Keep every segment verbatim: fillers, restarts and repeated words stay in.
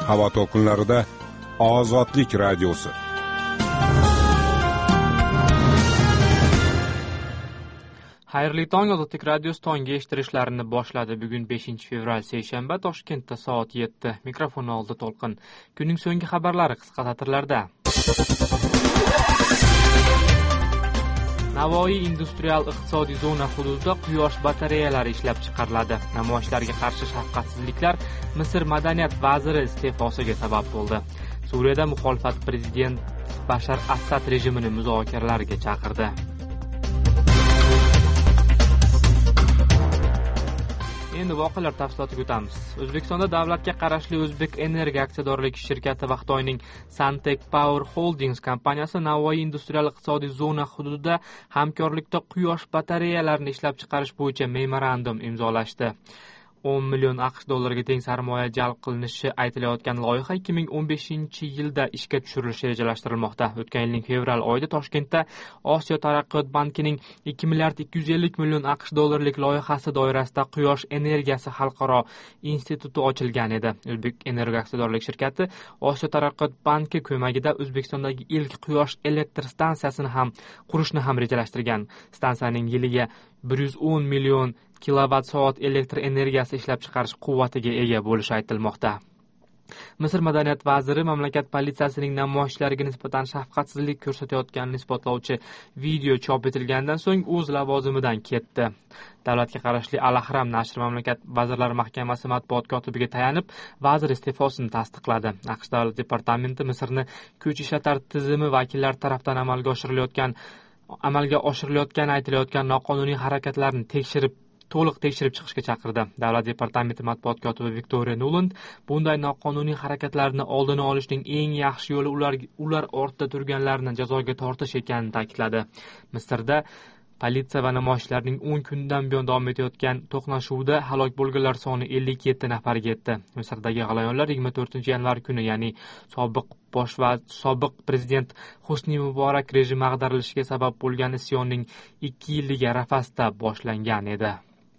havo to'lqinlarida Ozodlik radiosi. Xayrli tong, Ozodlik radiosi tongi eshittirishlarini boshladi. Bugun beshinchi fevral seshanba, Toshkentda soat yetti. Mikrofon oldi To'lqin. Kunning so'nggi xabarlari qisqa satrlarda. Navoiy industrial iqtisodiy zona hududida quyosh batareyalari ishlab chiqariladi. Namoyishlarga qarshi shafqatsizliklar Misr madaniyat vaziri iste'fosiga sabab bo'ldi. Suriyada muxolifat prezident Bashar Asad rejimini muzokaralarga chaqirdi. Endi voqealar tafsilotiga o'tamiz. O'zbekistonda davlatga qarashli O'zbek Energiya aksiyadorlik shirkati va Xitoyning Suntek Power Holdings kompaniyasi Navoiy industrial iqtisodiy zona hududida hamkorlikda quyosh batareyalarini ishlab chiqarish bo'yicha memorandum imzolashdi. o'n million AQSh dollariga teng sarmoya jalb qilinishi aytilayotgan loyiha ikki ming o'n beshinchi yilda ishga tushirilishi rejalashtirilmoqda. O'tgan yilning fevral oyida Toshkentda Osiyo taraqqiyot bankining ikki milliard ikki yuz ellik million AQSh dollarlik loyihasi doirasida Quyosh energiyasi xalqaro instituti ochilgan edi. O'zbek Energiya aksiyadorlik shirkati Osiyo taraqqiyot banki ko'magida O'zbekistondagi ilk quyosh elektr stansiyasini ham qurishni ham rejalashtirgan. Stansiyaning yiliga bir yuz o'n million kilovatt soat elektr energiyasi ishlab chiqarish quvvatiga ega bo'lishi aytilmoqda. Misr madaniyat vaziri mamlakat politsiyasining namoyishlarga nisbatan shafqatsizlik ko'rsatayotganini isbotlovchi video chop etilgandan so'ng o'z lavozimidan ketdi. Davlatga qarashli Al-Ahram nashri mamlakat vazirlar mahkamasi matbuot kotibiga tayanib, vazir iste'fosini tasdiqladi. AQSh davlat departamenti Misrni kuch ishlatar tizimi vakillari tomonidan amalga oshirilayotgan amalga oshirilayotgani aytilayotgan noqonuniy harakatlarni tekshirib to'liq tekshirib chiqishga chaqirdi. Davlat departamenti matbuot kotibi Viktoriya Nuland bunday noqonuniy harakatlarni oldini olishning eng yaxshi yo'li ular ular ortda turganlarni jazoga tortish ekanini ta'kidladi. Misrda politsiya va namoyishlarning o'n kundan buyon davom etayotgan to'qnashuvida halok bo'lganlar soni ellik yetti nafarga yetdi. Misrdagi g'alayonlar yigirma to'rtinchi yanvar kuni, ya'ni sobiq bosh va sobiq prezident Husni Muborak rejimi ag'darilishiga sabab bo'lgan isyonning ikki yilligi arafasida boshlangan edi.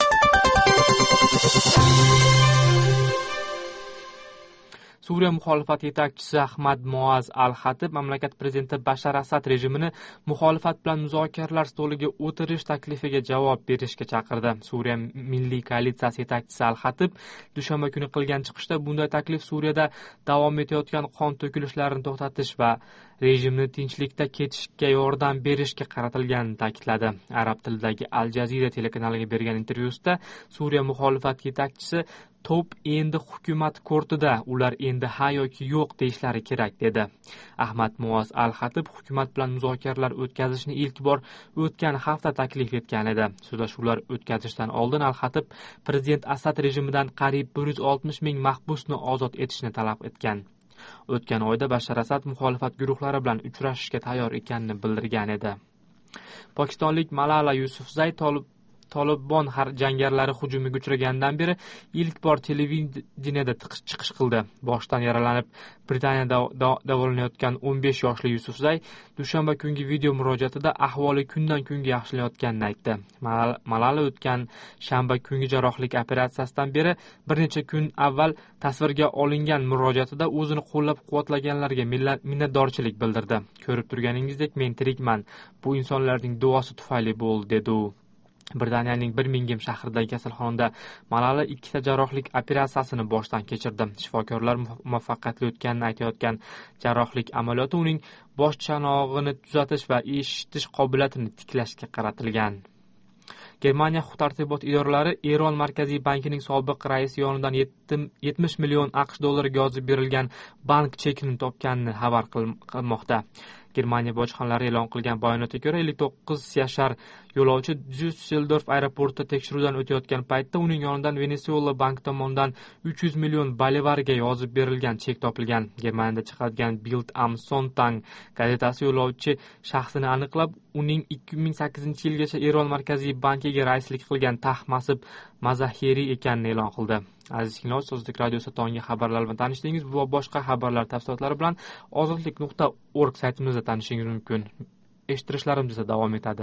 Suriya muxolifat yetakchisi Ahmad Muaz al-Xatib mamlakat prezidenti Bashar Asad rejimini muxolifat bilan muzokaralar stoliga o'tirish taklifiga javob berishga chaqirdi. Suriya Milliy koalitsiyasi yetakchisi al-Xatib dushanba kuni qilgan chiqishda bunday taklif Suriyada davom etayotgan qon to'kilishlarini to'xtatish va rejimni tinchlikda ketishga yordam berishga qaratilganini ta'kidladi. Arab tilidagi Al Jazeera telekanaliga bergan intervyusida Suriya muxolifat yetakchisi Top endi hukumat ko'rtida, ular endi ha yoki yo'q deyishlari kerak dedi. Ahmad Muaz al-Xatib hukumat bilan muzokaralar o'tkazishni ilk bor o'tgan hafta taklif etgan edi. So'zlashuvlar o'tkazishdan oldin al-Xatib prezident Asad rejimidan qariyb bir yuz oltmish ming mahbusni ozod etishni talab etgan. O'tgan oyda Bashar Asad muxolifat guruhlari bilan uchrashishga tayyor ekanini bildirgan edi. Pokistonlik Malala Yusufzay Tolib Tolibon jangarilari hujumiga uchragandan beri ilk bor televideniyada chiqish qildi. Boshdan yaralanib Britaniyada davolanayotgan o'n besh yoshli Yusufzay dushanba kungi video murojaatida ahvoli kundan kunga yaxshilanayotganini aytdi. Malala o'tgan shanba kungi jarrohlik operatsiyasidan beri bir necha kun avval tasvirga olingan murojaatida o'zini qo'llab-quvvatlaganlarga minnatdorchilik bildirdi. Ko'rib turganingizdek, men tirikman. Bu insonlarning duosi tufayli bo'ldi, dedi u. Britaniyaning Birmingem shahridagi kasalxonada Malala ikkita jarrohlik operatsiyasini boshdan kechirdi. Shifokorlar muvaffaqiyatli o'tganini aytayotgan jarrohlik amaliyoti uning bosh chanog'ini tuzatish va eshitish qobiliyatini tiklashga qaratilgan. Germaniya huquq-tartibot idoralari Eron Markaziy bankining sobiq raisi yonidan yetmish million AQSh dollariga yozib berilgan bank chekini topganini xabar qilmoqda. Germaniya bojxonalari e'lon qilgan bayonotga ko'ra, ellik to'qqiz yashar yo'lovchi Düsseldorf aeroportida tekshiruvdan o'tayotgan paytda uning yonidan Venezuela bank tomonidan uch yuz million bolivarga yozib berilgan chek topilgan. Germaniyada chiqadigan Bild am Sonntag gazetasi yo'lovchi shaxsini aniqlab, uning ikki ming sakkizinchi yilgacha Eron Markaziy bankiga raislik qilgan Tahmasib Mazahiri ekanini e'lon qildi. Aziz tinglovchilar, Ozodlik radiosi tongi xabarlar bilan tanishdingiz. Bu va boshqa xabarlar tafsilotlari bilan ozodlik nuqta org saytimizda tanishingiz mumkin. Eshittirishlarimiz esa davom etadi.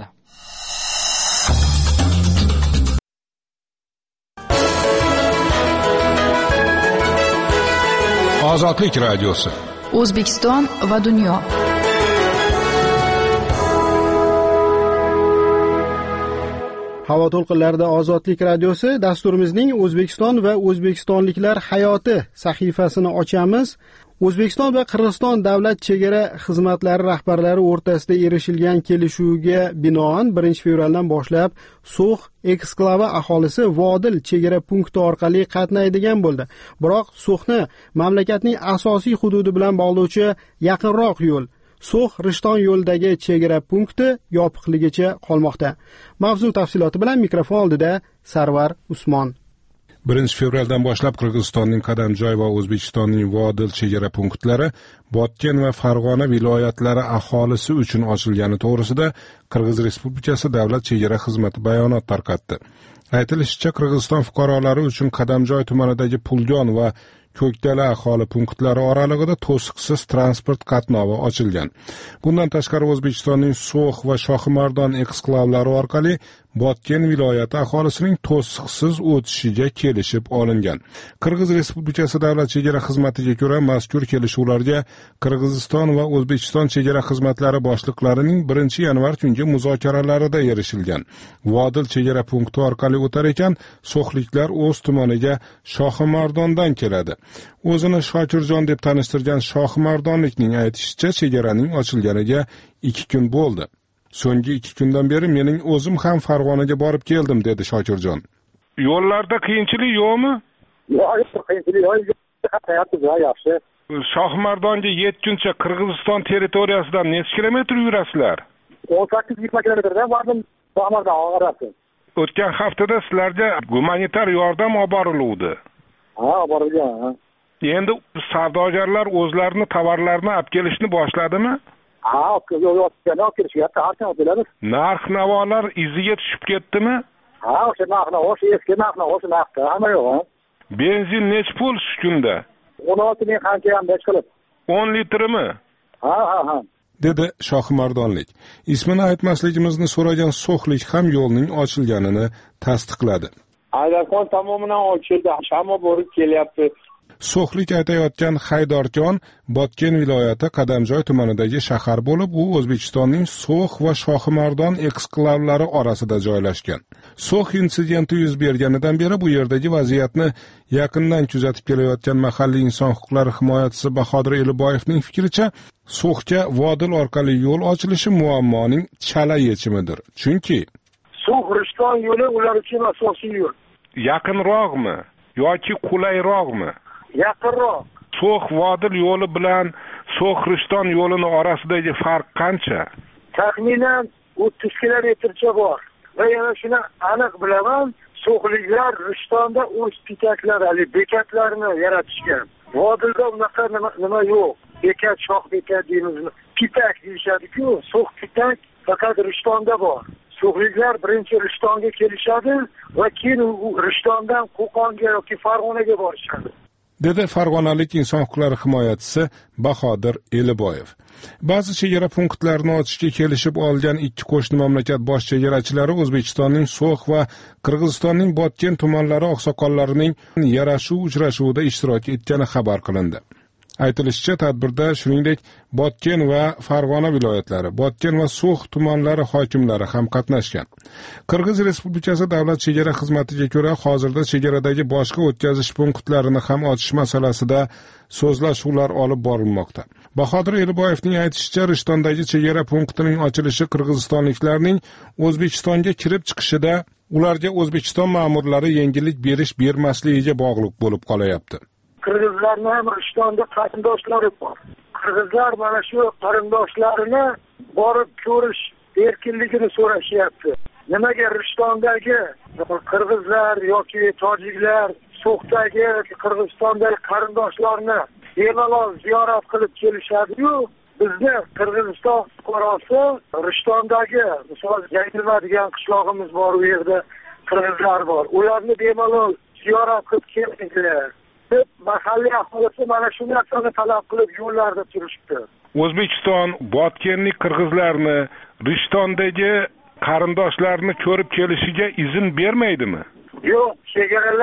Ozodlik radiosi. O'zbekiston va dunyo. Havo to'lqinlarida Ozodlik radiosi dasturimizning O'zbekiston va o'zbekistonliklar hayoti sahifasini ochamiz. O'zbekiston va Qirg'iziston davlat chegara xizmatlari rahbarlari o'rtasida erishilgan kelishuvga binoan birinchi fevraldan boshlab So'x eksklavi aholisi Vodil chegara punkti orqali qatnaydigan bo'ldi. Biroq So'xni mamlakatning asosiy hududi bilan bog'lovchi yaqinroq yo'l So'x-Rishton yo'lidagi chegara punkti yopiqligicha qolmoqda. Mavzu tafsiloti bilan mikrofon oldida Sarvar Usmon. birinchi fevraldan boshlab Qirg'izistonning Qadamjoy va O'zbekistonning Vodil chegara punktlari Botken va Farg'ona viloyatlari aholisi uchun ochilgani to'g'risida Qirg'iz Respublikasi Davlat chegara xizmati bayonot tarqatdi. Aytilishicha, Qirg'iziston fuqarolari uchun Qadamjoy tumanidagi Pulgon va Ko'kdala aholi punktlari oralig'ida to'siqsiz transport qatnovi ochilgan. Bundan tashqari O'zbekistonning So'x va Shohimardon eksklavlari orqali Botken viloyati aholisining to'siqsiz o'tishiga kelishib olingan. Qirg'iz Respublikasi Davlat chegara xizmatiga ko'ra, mazkur kelishuvlarga Qirg'iziston va O'zbekiston chegara xizmatlari boshliqlarining birinchi yanvar kungi muzokaralarida erishilgan. Vodil chegara punkti orqali o'tar ekan, so'xliklar o'z tumaniga Shohimardondan keladi. O'zini Shokirjon deb tanishtirgan Shohimardonlikning aytishicha, chegaraning ochilganiga ikki kun bo'ldi. So'nggi ikki kundan beri mening o'zim ham Farg'onaga borib keldim, dedi Shokirjon. Yo'llarda qiyinchilik yo'qmi? Yo'q, qiyinchilik yo'q. Hayotimiz yaxshi. Shohimardonga yetguncha Qirg'iziston territoriyasidan necha kilometr yurasizlar? o'n sakkiz yigirma kilometrdan bordim Shohimardon orasi. O'tgan haftada sizlarga gumanitar yordam olib boriluvdi. Ha, borilgan. Endi savdogarlar o'zlarini tovarlarini olib kelishni boshladimi? Ha, yo'q, kelishyapti, har biladi. Narx-navolar iziga tushib ketdimi? Ha, o'sha narx-navo, eski narx-navo, o'sha narxda hamma yo'q. Benzin necha pul shu kunda? o'n olti ming qancha ham besh qilib. o'n litrmi? Ha, ha, ha. dedi Shohimardonlik. Ismini aytmasligimizni so'ragan So'xlik ham yo'lning ochilganini tasdiqladi. Agarxon tamomidan ochildi, hamma borib kelyapti. So'xlik aytayotgan Haydorjon Botken viloyati Qadamjoy tumanidagi shahar bo'lib, u O'zbekistonning So'x va Shohimardon eksklavlari orasida joylashgan. So'x insidenti yuz berganidan beri bu yerdagi vaziyatni yaqindan kuzatib kelayotgan mahalliy inson huquqlari himoyachisi Bahodir Eliboyevning fikricha, So'xga Vodil orqali yo'l ochilishi muammoning chala yechimidir. Chunki So'x-Rishton yo'li ular uchun asosiy yo'l. Yaqinroqmi yoki qulayroqmi? Yaqinroq. So'x-Vodil yo'li bilan So'x-Rishton yo'lini orasidagi farq qancha? Taxminan o'ttiz kilometrcha bor. Va yana shuni aniq bilaman, So'xliklar Rishtonda o'z pitaklari, bekatlarini yaratishgan. Vodilda unaqa nima yo'q. Bekat, shoh bekat deymiz. Pitak deyishadi-ku, So'x pitak faqat Rishtonda bor. So'xliklar birinchi Rishtonga kelishadi va keyin u Rishtondan Qo'qonga yoki Farg'onaga borishadi, dedi farg'onalik inson huquqlari himoyachisi Bahodir Eliboyev. Ba'zi chegara punktlarini ochishga kelishib olgan ikki qo'shni mamlakat bosh chegarachilari O'zbekistonning So'x va Qirg'izistonning Botken tumanlari oqsoqollarining yarashuv uchrashuvida ishtirok etgani xabar qilindi. Aytilishicha, tadbirda shuningdek Botken va Farg'ona viloyatlari, Botken va So'x tumanlari hokimlari ham qatnashgan. Qirg'iz Respublikasi Davlat chegara xizmatiga ko'ra, hozirda chegaradagi boshqa o'tkazish punktlarini ham ochish masalasida so'zlashuvlar olib borilmoqda. Bahodir Eliboyevning aytishicha, Rishtondagi chegara punktining ochilishi qirg'izistonliklarning O'zbekistonga kirib chiqishida ularga O'zbekiston ma'murlari yengillik berish bermasligiga bog'liq bo'lib qolayapti. Qirg'izlarning ham Rishtonda qarindoshlari bor. Qirg'izlar mana shu qarindoshlarini borib ko'rish erkinligini so'rashyapti. Nimaga Rishtondagi qirg'izlar yoki tojiklar So'xdagi yoki Qirg'izistondagi qarindoshlarni bemalol ziyorat qilib kelishadi-yu, bizni Qirg'iziston fuqarosi Rishtondagi, misol Jaydilma degan qishlog'imiz bor, u yerda qirg'izlar bor. Ularni bemalol ziyorat qilib kelinglar. Mahalliy aholisi mana shu narsani talab qilib yo'llarda turishdi. O'zbekiston Botkenlik qirg'izlarni Rishtondagi qarindoshlarni ko'rib kelishiga izn bermaydimi? Yo'q, chegaralar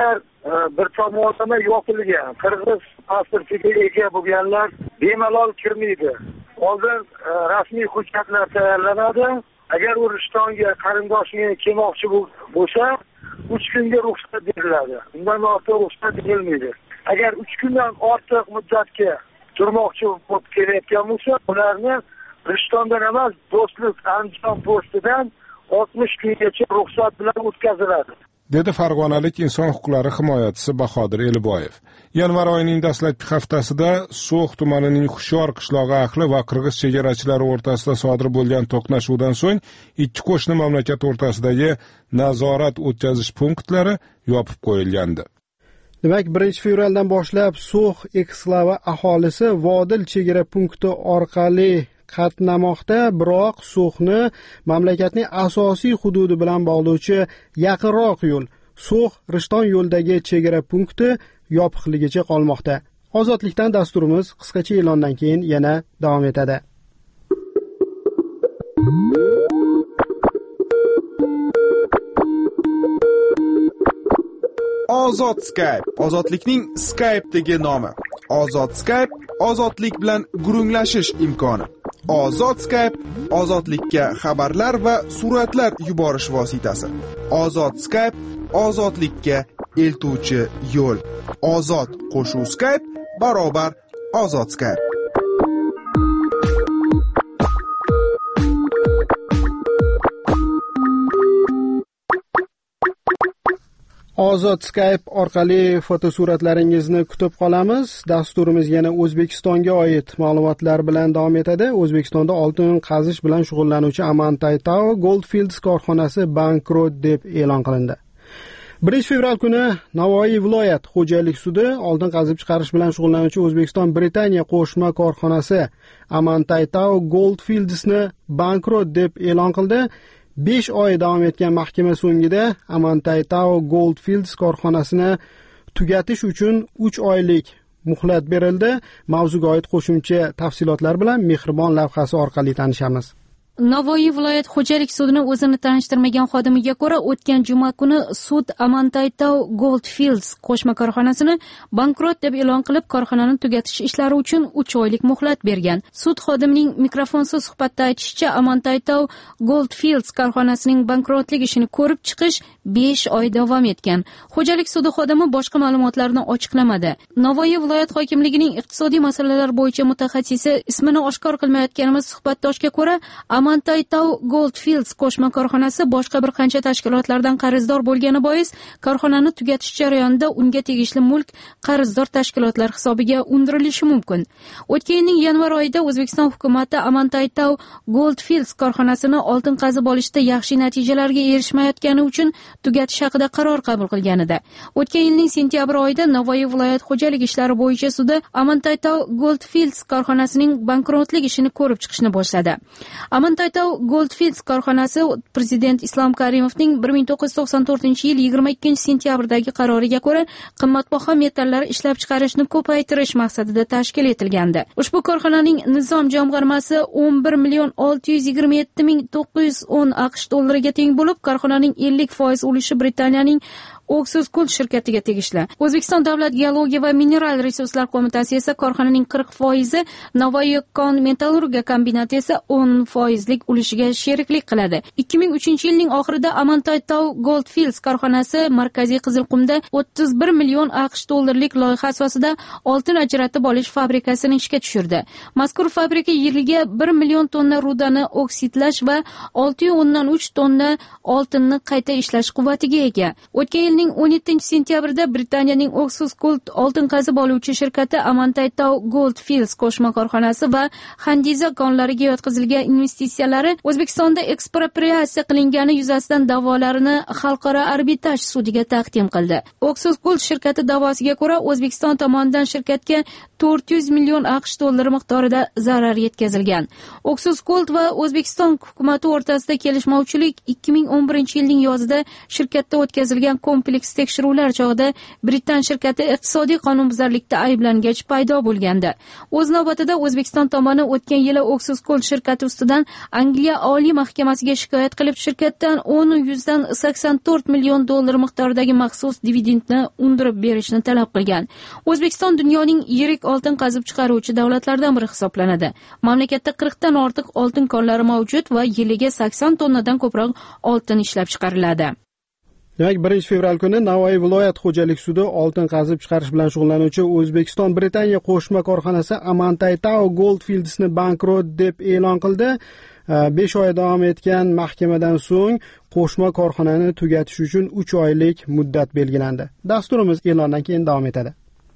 bir tomonlama yopilgan. Qirg'iz pasportiga ega bo'lganlar bemalol kirmaydi. Oldin rasmiy hujjatlar tayyorlanadi. Agar u Rishtonga qarindoshini kelmoqchi bo'lsa, uch kunga ruxsat beriladi. Undan ortiq ruxsat berilmaydi. Agar uch kundan ortiq muddatga turmoqchi bo'lib kelayotgan bo'lsa, ularni Rishtondan emas, Do'stlik Andijon postidan oltmish kungacha ruxsat bilan o'tkaziladi, dedi farg'onalik inson huquqlari himoyachisi Bahodir Eliboyev. Yanvar oyining dastlabki haftasida So'x tumanining Hushyor qishlog'i ahli va qirg'iz chegarachilari o'rtasida sodir bo'lgan to'qnashuvdan so'ng ikki qo'shni mamlakat o'rtasidagi nazorat o'tkazish punktlari yopib qo'yilgandi. Demak, birinchi fevraldan boshlab So'x eksklavi aholisi Vodil chegara punkti orqali qatnamoqda, biroq So'xni mamlakatning asosiy hududi bilan bog'lovchi yaqinroq yo'l So'x Rishton yo'ldagi chegara punkti yopiqligicha qolmoqda. Ozodlikdan dasturimiz qisqacha e'londan keyin yana davom etadi. Ozod Skype, ozodlikning Skype'dagi nomi. Ozod Skype, ozodlik bilan gurunglashish imkoni. Ozod Skype, ozodlikka xabarlar va suratlar yuborish vositasi. Ozod Skype, ozodlikka eltuvchi yo'l. Ozod qo'shuv Skype barobar Ozod Skype. Ozod Skype orqali fotosuratlaringizni kutib qolamiz. Dasturimiz yana O'zbekistonga oid ma'lumotlar bilan davom etadi. O'zbekistonda oltin qazish bilan shug'ullanuvchi Amantay Tao Goldfields korxonasi bankrot deb e'lon qilindi. birinchi fevral kuni Navoiy viloyat xo'jalik sudi oltin qazib chiqarish bilan shug'ullanuvchi O'zbekiston Britaniya qo'shma korxonasi Amantay Tao Goldfieldsni bankrot deb e'lon qildi. besh oy davom etgan mahkama so'ngida Amantay Tao Goldfields korxonasini tugatish uchun uch oylik muhlat berildi. Mavzuga oid qo'shimcha tafsilotlar bilan Mehribon lavhasi orqali tanishamiz. Navoiy viloyat xo'jalik sudini o'zini tanishtirmagan xodimiga ko'ra, o'tgan juma kuni sud Amantay Tao Goldfields qo'shma korxonasini bankrot deb e'lon qilib, korxonani tugatish ishlari uchun uch oylik muhlat bergan. Sud xodimining mikrofonsiz suhbatda aytishicha, Amantay Tao Goldfields korxonasining bankrotlik ishini ko'rib chiqish besh oy davom etgan. Xo'jalik sudi xodimi boshqa ma'lumotlarni ochiqlamadi. Navoiy viloyat hokimligining iqtisodiy masalalar bo'yicha mutaxassisi ismini oshkor qilmayotganimiz suhbatdoshga ko'ra, Amantay Tao Goldfields qo'shma korxonasi boshqa bir qancha tashkilotlardan qarzdor bo'lgani bois, korxonani tugatish jarayonida unga tegishli mulk qarzdor tashkilotlar hisobiga undirilishi mumkin. O'tgan yilning yanvar oyida O'zbekiston hukumatı Amantay Tao Goldfields korxonasini oltin qazib olishda yaxshi natijalarga erishmayotgani uchun tugatish haqida qaror qabul qilgan edi. O'tgan yilning sentyabr oyida Navoiy viloyat xo'jalik ishlari bo'yicha sudi Amantay Tao Goldfields korxonasining bankrotlik ishini ko'rib chiqishni boshladi. Amantay Tao Goldfields korxonasi Prezident Islom Karimovning bir ming to'qqiz yuz to'qson to'rtinchi yil yigirma ikkinchi sentyabrdagi qaroriga ko'ra qimmatbaho metallar ishlab chiqarishni ko'paytirish maqsadida tashkil etilgandi. Ushbu korxonaning nizom jamg'armasi o'n bir million olti yuz yigirma yetti ming to'qqiz yuz o'n AQSh dollariga teng bo'lib, korxonaning ellik foiz ulushi Britaniyaning Oxus Gold shirkatiga tegishli. O'zbekiston davlat geologiya va mineral resurslar qo'mitasi esa korxonaning qirq foizi, Navoiy kon metallurgiya kombinati esa o'n foizlik ulushiga sheriklik qiladi. ikki ming uchinchi yilning oxirida Amantay Tao Goldfields korxonasi Markaziy Qizilqumda o'ttiz bir million AQSh dollarlik loyiha asosida oltin ajratib olish fabrikasini ishga tushirdi. Mazkur fabrika yiliga bir million tonna rudani oksidlash va olti nuqta o'ndan uch tonna oltinni qayta ishlash quvvatiga ega. O'tgan yilning o'n yettinchi sentyabrida Britaniyaning Oxus Gold oltin qazib oluvchi shirkati Amantay Tao Goldfields qo'shma korxonasi va Handiza konlariga yotqizilgan investitsiyalari O'zbekistonda ekspropriatsiya qilingani yuzasidan da'volarini xalqaro arbitraj sudiga taqdim qildi. Oxus Gold shirkati da'vosiga ko'ra, O'zbekiston tomonidan shirkatga to'rt yuz million AQSh dollari miqdorida zarar yetkazilgan. Oxus Gold va O'zbekiston hukumati o'rtasida kelishmovchilik ikki ming o'n birinchi yilning yozida shirkatda o'tkazilgan kompleks tekshiruvlar chog'ida Britan shirkati iqtisodiy qonunbuzarlikda ayblangach paydo bo'lgandi. O'z navbatida O'zbekiston tomoni o'tgan yili Oxuscold shirkati ustidan Angliya Oliy Mahkamasiga shikoyat qilib, shirkatdan o'n yuzdan sakson to'rt million dollar miqdoridagi maxsus dividendni undirib berishni talab qilgan. O'zbekiston dunyoning yirik oltin qazib chiqaruvchi davlatlardan biri hisoblanadi. Mamlakatda qirqdan ortiq oltin konlari mavjud va yiliga sakson tonnadan ko'proq oltin ishlab chiqariladi. Demak, birinchi fevral kuni Navoiy viloyat xo'jalik sudi oltin qazib chiqarish bilan shug'ullanuvchi O'zbekiston Britaniya qo'shma korxonasi Amantaytao Goldfields'ni bankrot deb e'lon qildi. besh oy davom etgan mahkamadan so'ng qo'shma korxonani tugatish uchun uch oylik muddat belgilandi. Dasturimiz e'londan keyin davom etadi.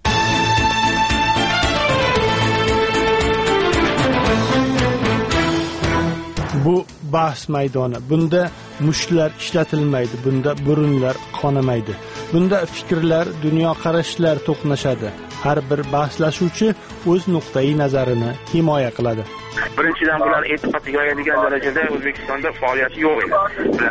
Bu bahs maydoni. Bunda mushlar ishlatilmaydi, bunda burunlar qonamaydi. Bunda fikrlar, dunyoqarashlar to'qnashadi. Har bir bahslashuvchi o'z nuqtai nazarini himoya qiladi. Birinchidan bular e'tiqodga yoyadigan darajada O'zbekistonda faoliyati yo'q edi.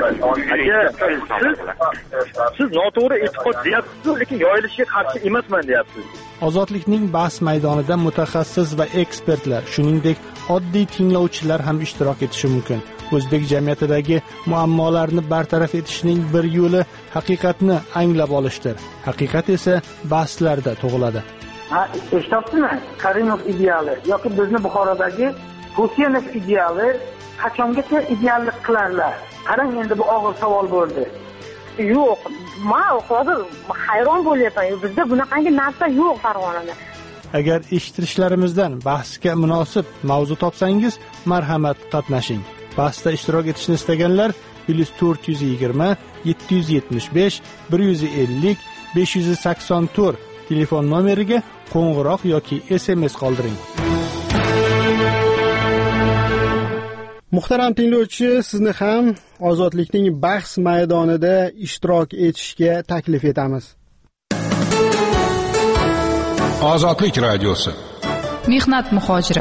Siz noto'g'ri e'tiqod deyapsiz, lekin yoyilishiga qarshi emasman deyapsiz. Ozodlikning bahs maydonida mutaxassis va ekspertlar, shuningdek oddiy tinglovchilar ham ishtirok etishi mumkin. O'zbek jamiyatidagi muammolarni bartaraf etishning bir yo'li haqiqatni anglab olishdir. Haqiqat esa bahslarda tug'iladi. Ha, eshityapsizmi? Karimov ideali yoki bizni Buxorodagi Husaynov ideali qachongacha ideallik qilarlar? Qarang, endi bu og'ir savol bo'ldi. Yo'q, men hozir hayron bo'lyapman. Bizda bunaqangi narsa yo'q Farg'onada. Agar eshittirishlarimizdan bahsga munosib mavzu topsangiz, marhamat qatnashing. Bahsda ishtirok etishni istaganlar plus to'rt yuz yigirma yetti yuz yetmish besh bir yuz ellik besh yuz sakson to'rt telefon nomeriga qo'ng'iroq yoki S M S qoldiring. Muhtaram tinglovchi, sizni ham ozodlikning bahs maydonida ishtirok etishga taklif etamiz. Ozodlik radiosi. Mehnat muhojiri.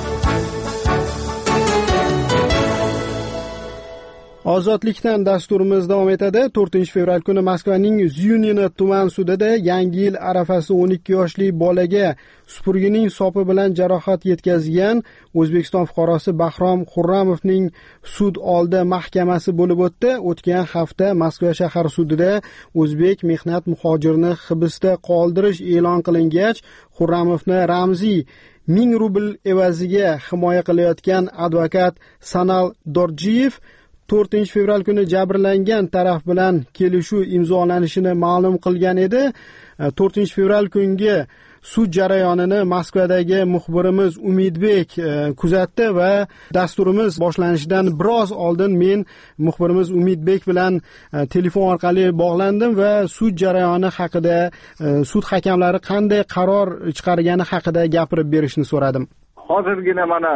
Ozodlikdan dasturimiz davom etadi. to'rtinchi fevral kuni Moskvaning Zyunina tuman sudida Yangi yil arafasi o'n ikki yoshli bolaga supurgining sopi bilan jarohat yetkazgan O'zbekiston fuqarosi Bahrom Xurramovning sud oldi mahkamasi bo'lib o'tdi. O'tgan hafta Moskva shahar sudida o'zbek mehnat muhojirini hibsda qoldirish e'lon qilingach, Xurramovni ramziy ming rubl evaziga himoya qilayotgan advokat Sanal Dorjiyev to'rtinchi fevral kuni jabrlangan taraf bilan kelishuv imzolanishini ma'lum qilgan edi. to'rtinchi fevral kungi sud jarayonini Moskvadagi muxbirimiz Umidbek kuzatdi va dasturimiz boshlanishidan biroz oldin men muxbirimiz Umidbek bilan telefon orqali bog'landim va sud jarayoni haqida, sud hakamlari qanday qaror chiqargani haqida gapirib berishni so'radim. Hozirgina mana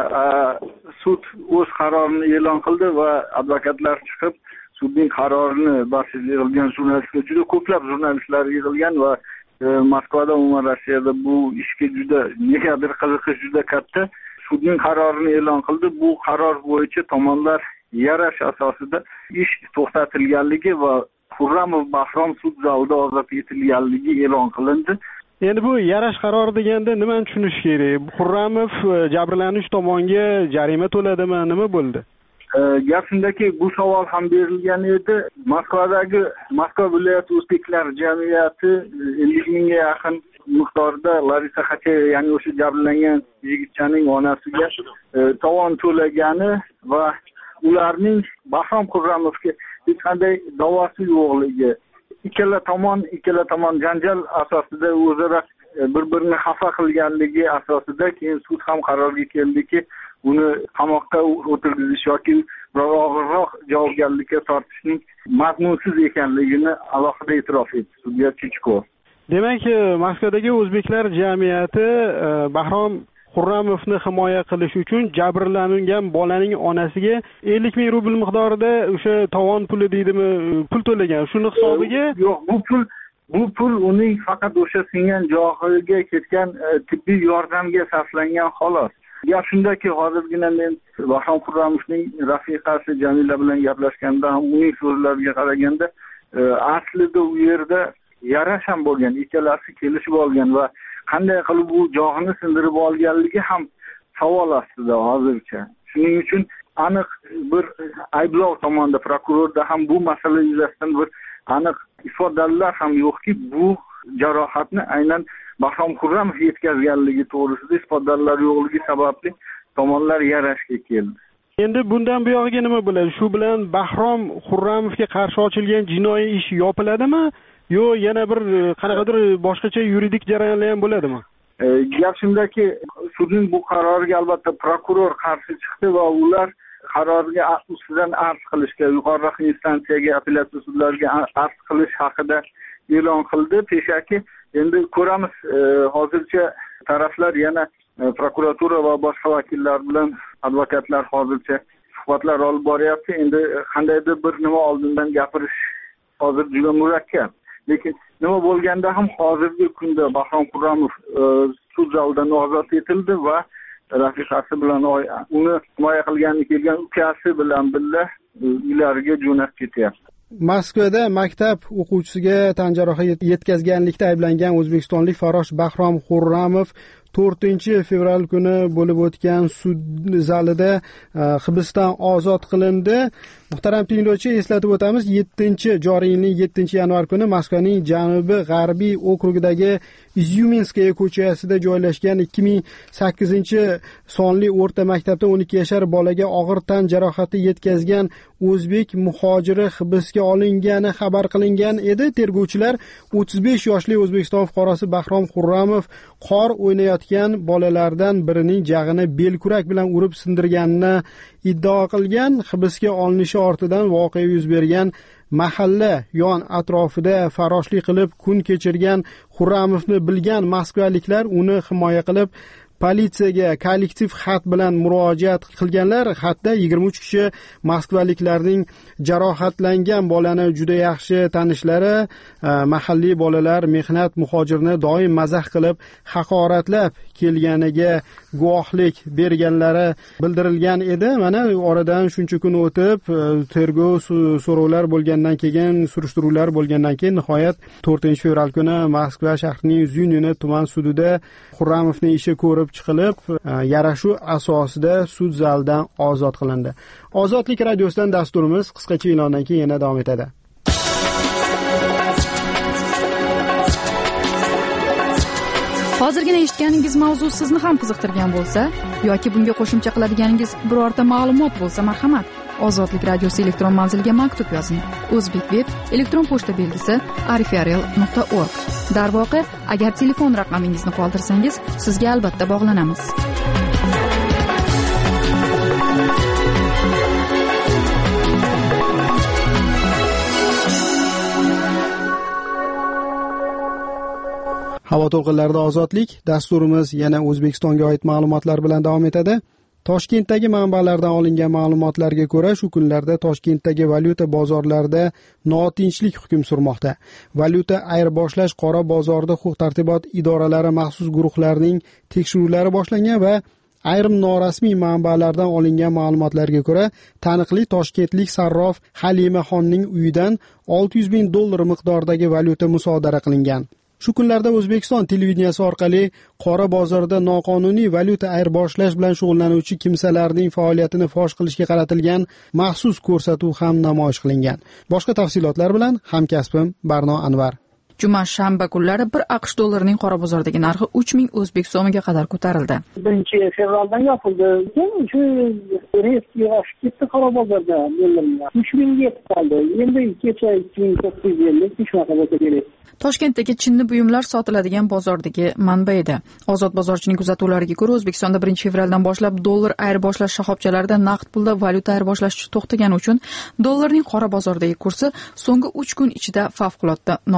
sud o'z qarorini e'lon qildi va advokatlar chiqib sudning qarorini bahs yig'ilgan jurnalistlar, juda ko'plab jurnalistlar yig'ilgan va Moskvada, umuman Rossiyada bu ishga juda negadir qiziqish juda katta. Sudning qarorini e'lon qildi. Bu qaror bo'yicha tomonlar yarash asosida ish to'xtatilganligi va Xurramov Bahrom sud zalida ozod etilganligi e'lon qilindi. Endi bu yarash qarori deganda nimani tushunish kerak? Xurramov jabrlanuvchi tomonga jarima to'ladimi, nima bo'ldi? Gap shundaki, bu savol ham berilgan edi. Moskvadagi Moskva viloyati o'zbeklar jamiyati ellik mingga yaqin miqdorda Larisa Xacheva, ya'ni o'sha jabrlangan yigitchaning onasiga tovon to'lagani va ularning Bahrom Xurramovga hech qanday da'vosi yo'qligi, ikkala tomon ikkala tomon janjal asosida o'zaro bir-birini xafa qilganligi asosida keyin sud ham qarorga keldiki, uni qamoqqa o'tirgizish yoki biroq og'irroq javobgarlikka tortishning mazmunsiz ekanligini alohida e'tirof etdi sudya Chichko. Demak, Moskvadagi o'zbeklar jamiyati Bahrom Xurramovni himoya qilish uchun jabrlangan bolaning onasiga ellik ming rubl miqdorida o'sha tovon puli deydimi, pul to'lagan. Shuni hisobiga yo'q, bu pul bu pul uning faqat o'sha singan joyiga ketgan tibbiy yordamga sarflangan xolos. Gap shundaki, hozirgina men Bahrom Xurramovning rafiqasi Jamila bilan gaplashganda ham uning so'zlariga qaraganda aslida u yerda yarash ham bo'lgan, ikkalasi kelishib olgan va qanday qilib bu jog'ini sindirib olganligi ham savol ostida hozircha. Shuning uchun aniq bir ayblov tomonidan prokurorda ham bu masala yuzasidan bir aniq ifodalar ham yo'qki, bu jarohatni aynan Bahrom Xurramov yetkazganligi to'g'risida ifodalar yo'qligi sababli tomonlar yarashga keldi. Endi bundan buyog'iga nima bo'ladi? Shu bilan Bahrom Xurramovga qarshi ochilgan jinoiy ish yopiladimi? Yo yana bir qanaqadir boshqacha yuridik jarayonlar ham bo'ladimi? E, gap shundaki, sudning bu qaroriga albatta prokuror qarshi chiqdi va ular qarorga ustidan arz qilishga, yuqoriroq instansiyaga, apellyatsiya sudlariga arz qilish haqida e'lon qildi. Peshaki endi ko'ramiz, e, hozircha taraflar yana e, prokuratura va boshqa vakillar bilan advokatlar hozircha suhbatlar olib boryapti. Endi qandaydir bir nima oldindan gapirish hozir juda murakkab. Lekin nima bo'lganda ham hozirgi kunda Bahrom Xurramov e, sud zalidan ozod etildi va rafiqasi bilan uni himoya qilgani kelgan ukasi bilan birga uylariga jo'nab ketyapti. Moskvada maktab o'quvchisiga tan jarohati yetkazganlikda ayblangan o'zbekistonlik farrosh Bahrom Xurramov to'rtinchi fevral kuni bo'lib o'tgan sud zalida hibsdan ozod qilindi. Muhtaram tinglovchi, eslatib o'tamiz, yettinchi joriy yilning yettinchi yanvar kuni Moskvaning janubi g'arbiy okrugidagi Izyuminskaya ko'chasida joylashgan ikki ming sakkizinchi sonli o'rta maktabda o'n ikki yashar bolaga og'ir tan jarohati yetkazgan o'zbek muhojiri hibsga olingani xabar qilingan edi. Tergovchilar o'ttiz besh yoshli O'zbekiston fuqarosi Bahrom Xurramov qor o'ynayotgan bolalardan birining jag'ini belkurak bilan urib sindirganini iddao qilgan. Hibsga olinishi ortidan voqea yuz bergan mahalla yon atrofida farroshlik qilib kun kechirgan Xurramovni bilgan moskvaliklar uni himoya qilib politsiyaga kollektiv xat bilan murojaat qilganlar. Xatda yigirma uch kishi moskvaliklarning jarohatlangan bolani juda yaxshi tanishlari, mahalliy bolalar mehnat muhojirini doim mazax qilib haqoratlab kelganiga guvohlik berganlari bildirilgan edi. Mana oradan shuncha kun o'tib, tergov so'rovlar bo'lgandan keyin, surishtiruvlar bo'lgandan keyin nihoyat to'rtinchi fevral kuni Moskva shahrining Zyunyne tuman sudida Xurramovning ishi ko'rib chiqilib, yarashuv asosida sud zalidan ozod qilindi. Ozodlik radiosidan dasturimiz qisqacha e'londan keyin yana davom etadi. Hozirgina eshitganingiz mavzu sizni ham qiziqtirgan bo'lsa yoki bunga qo'shimcha qiladiganingiz birorta ma'lumot bo'lsa, marhamat, Ozodlik radiosi elektron manziliga maktub yozing. O'zbekveb elektron pochta belgisi arifiarel nuqta org. Darvoqe, agar telefon raqamingizni qoldirsangiz, sizga albatta bog'lanamiz. Havo to'lqinlarida ozodlik dasturimiz yana O'zbekistonga oid ma'lumotlar bilan davom etadi. Toshkentdagi manbalardan olingan ma'lumotlarga ko'ra, shu kunlarda Toshkentdagi valyuta bozorlarida notinchlik hukm surmoqda. Valyuta ayirboshlash qora bozorida huquq-tartibot idoralari maxsus guruhlarining tekshiruvlari boshlangan va ayrim norasmiy manbalardan olingan ma'lumotlarga ko'ra, taniqli toshkentlik sarrof Halimaxonning uyidan olti yuz ming dollar miqdoridagi valyuta musodara qilingan. Shu kunlarda O'zbekiston televideniyasi orqali qora bozorda noqonuniy valyuta ayirboshlash bilan shug'ullanuvchi kimsalarning faoliyatini fosh qilishga qaratilgan maxsus ko'rsatuv ham namoyish qilingan. Boshqa tafsilotlar bilan hamkasbim Barno Anvar. Juma shanba kunlari bir aqsh dollarining qora bozordagi narxi uch ming o'zbek so'miga qadar ko'tarildi. birinchi fevraldan yopildi. Shu riski oshib ketdi qora bozorda dollarlar. uch mingga yetib qoldi. Endi kecha ikki ming to'qqiz yuz ellik shunaqa bo'lsa kerak. Toshkentdagi chinni buyumlar sotiladigan bozordagi manba edi. Ozod bozorchining kuzatuvlariga ko'ra, O'zbekistonda birinchi fevraldan boshlab dollar ayirboshlash shoxobchalarida naqd pulda valyuta ayirboshlash to'xtagani uchun dollarning qora bozordagi kursi so'nggi uch kun ichida favqulodda nobarqaror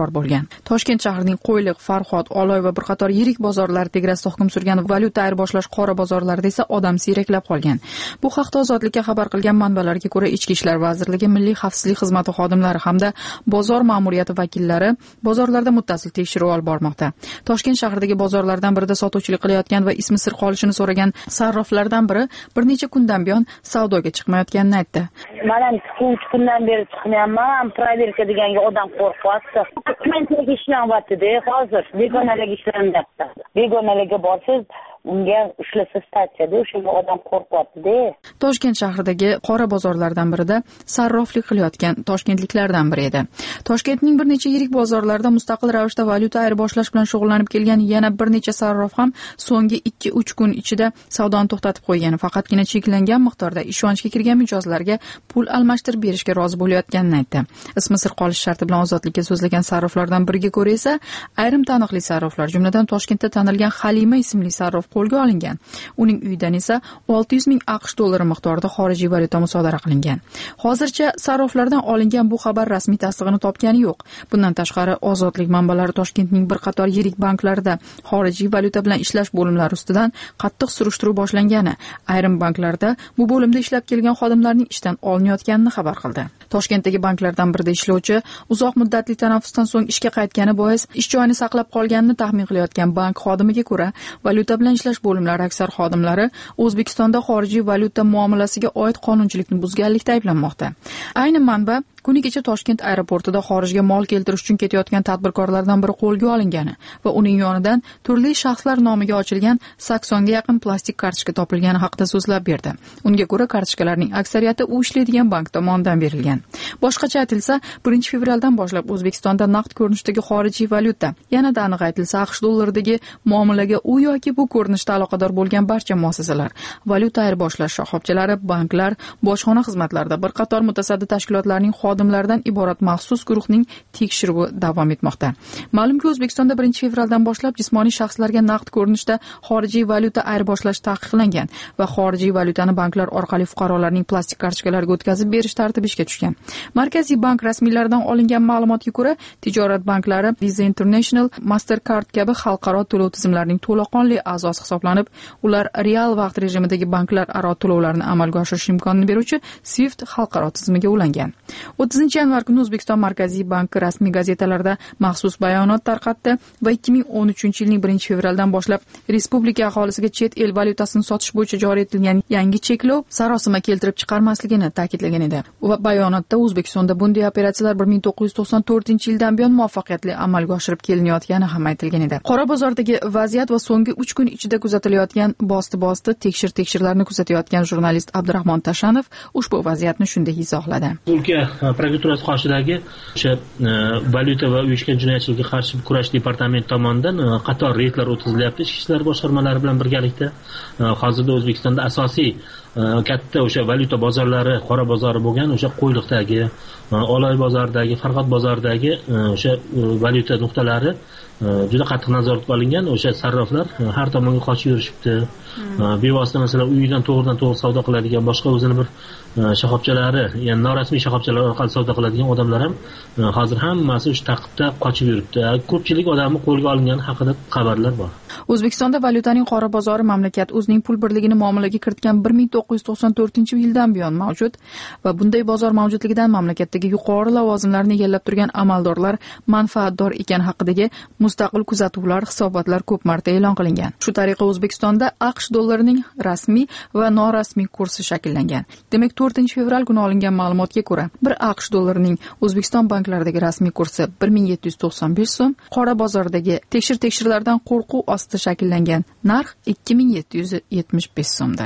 barqaror bo'lgan. Toshkent shahrining Qo'yliq, Farhod, Oloy va bir qator yirik bozorlar tegrasida hukm surgan valyuta ayirboshlash qora bozorlarida esa odam siyraklab qolgan. Bu haqda Ozodlikka xabar qilgan manbalarga ko'ra, Ichki ishlar vazirligi, Milliy xavfsizlik xizmati xodimlari hamda bozor ma'muriyati vakillari bozorlarda muttasil tekshiruv olib bormoqda. Toshkent shahridagi bozorlardan birida sotuvchilik qilayotgan va ismi sir qolishini so'ragan sarroflardan biri bir necha kundan buyon savdoga chiqmayotganini aytdi. Mana uch kundan beri chiqmayapman, proverka deganga odam qo'rqyapti. Dokumentlarga ishlayapti-da, hozir begonalarga ishlayapti. Begonalarga borsiz, unga ushlasa statsiyada o'shanga odam qo'rqyapti-da. Toshkent shahridagi qora bozorlardan birida sarroflik qilayotgan toshkentliklardan biri edi. Toshkentning bir necha yirik bozorlarida mustaqil ravishda valyuta ayirboshlash bilan shug'ullanib kelgan yana bir necha sarrof ham so'nggi ikki uch kun ichida savdoni to'xtatib qo'ygan, faqatgina cheklangan miqdorda ishonchga kirgan mijozlarga pul almashtirib berishga rozi bo'layotganini aytdi. Ismi sir qolish sharti bilan Ozodlikka so'zlagan sarroflardan biriga ko'ra esa, ayrim taniqli sarroflar, jumladan Toshkentda tanilgan Halima ismli sarrof qo'lga olingan. Uning uyidan esa olti yuz ming AQSh dollari miqdorida xorijiy valyuta musodara qilingan. Hozircha sarroflardan olingan bu xabar rasmiy tasdig'ini topgani yo'q. Bundan tashqari, Ozodlik manbalari Toshkentning bir qator yirik banklarida xorijiy valyuta bilan ishlash bo'limlari ustidan qattiq surishtiruv boshlangani, ayrim banklarda bu bo'limda ishlab kelgan xodimlarning ishdan olinayotganini xabar qildi. Toshkentdagi banklardan birida ishlovchi uzoq muddatli tanaffusdan so'ng ishga qaytgani bois ish joyini saqlab qolganini taxmin qilayotgan bank xodimiga ko'ra, valyuta bilan ishlash bo'limlari aksar xodimlari O'zbekistonda xorijiy valyuta muomalasiga oid qonunchilikni buzganlikda ayblanmoqda. Ayni manba kuni kecha Toshkent aeroportida xorijga mol keltirish uchun ketayotgan tadbirkorlardan biri qo'lga olingani va uning yonidan turli shaxslar nomiga ochilgan saksonga yaqin plastik kartochka topilgani haqida so'zlab berdi. Unga ko'ra, kartochkalarning aksariyati u ishlaydigan bank tomonidan berilgan. Boshqacha aytilsa, birinchi fevraldan boshlab O'zbekistonda naqd ko'rinishdagi xorijiy valyuta, yanada aniq aytilsa, AQSh dollaridagi muomalaga u yoki bu ko'rinishda aloqador bo'lgan barcha muassasalar, valyuta ayirboshlash shoxobchalari, banklar, bojxona xizmatlarida bir qator mutasaddi tashkilotlarning xodimlardan iborat maxsus guruhning tekshiruvi davom etmoqda. Ma'lumki, O'zbekistonda birinchi fevraldan boshlab jismoniy shaxslarga naqd ko'rinishda xorijiy valyuta ayirboshlash taqiqlangan va xorijiy valyutani banklar orqali fuqarolarning plastik kartochkalariga o'tkazib berish tartibi ishga tushgan. Markaziy bank rasmiylaridan olingan ma'lumotga ko'ra, tijorat banklari Visa International, Mastercard kabi xalqaro to'lov tizimlarining to'laqonli a'zosi hisoblanib, ular real vaqt rejimidagi banklar aro to'lovlarni amalga oshirish imkonini beruvchi Swift xalqaro tizimiga ulangan. o'ttizinchi yanvar kuni O'zbekiston Markaziy banki rasmiy gazetalarda maxsus bayonot tarqatdi va ikki ming o'n uchinchi yilning birinchi fevraldan boshlab respublika aholisiga chet el valyutasini sotish bo'yicha joriy etilgan yangi cheklov sarosima keltirib chiqarmasligini ta'kidlagan edi. Va bayonotda O'zbekistonda bunday operatsiyalar bir ming to'qqiz yuz to'qson to'rtinchi yildan buyon muvaffaqiyatli amalga oshirib kelinayotgani ham aytilgan edi. Qora bozordagi vaziyat va so'nggi uch kun ichida kuzatilayotgan bosti-bosti tekshir-tekshirlarni kuzatayotgan jurnalist Abdurahmon Tashanov ushbu vaziyatni shunday izohladi. Prokuraturasi qoshidagi o'sha valyuta va uyushgan jinoyatchilikka qarshi kurash departamenti tomonidan qator reydlar o'tkazilyapti ichki ishlar boshqarmalari bilan birgalikda. Hozirda O'zbekistonda asosiy katta o'sha valyuta bozorlari, qora bozori bo'lgan o'sha Qo'yliqdagi, Oloy bozoridagi, Farhod bozoridagi o'sha valyuta nuqtalari juda qattiq nazoratga olingan. O'sha sarroflar har tomonga qochib yurishibdi. Bevosita masalan uyidan to'g'ridan to'g'ri savdo qiladigan, boshqa o'zini bir shoxobchalari, ya'ni norasmiy shoxobchalar orqali savdo qiladigan odamlar ham hozir hammasi o'sha taqibda qochib yuribdi. Ko'pchilik odamni qo'lga olingani haqida xabarlar bor. O'zbekistonda valyutaning qora bozori mamlakat o'zining pul birligini muomalaga kiritgan bir ming to'qqiz yuz to'qson to'rtinchi yildan buyon mavjud va bunday bozor mavjudligidan mamlakatdagi yuqori lavozimlarni egallab turgan amaldorlar manfaatdor ekani haqidagi mustaqil kuzatuvlar, hisobotlar ko'p marta e'lon qilingan. Shu tariqa O'zbekistonda AQSh dollarining rasmiy va norasmiy kursi shakllangan. Demak, to'rtinchi fevral kuni olingan ma'lumotga ko'ra, bir AQSh dollarining O'zbekiston banklaridagi rasmiy kursi bir ming yetti yuz to'qson besh so'm, qora bozoridagi tekshir-tekshirlardan qo'rquv ostida shakllangan narx ikki ming yetti yuz yetmish besh so'mdir.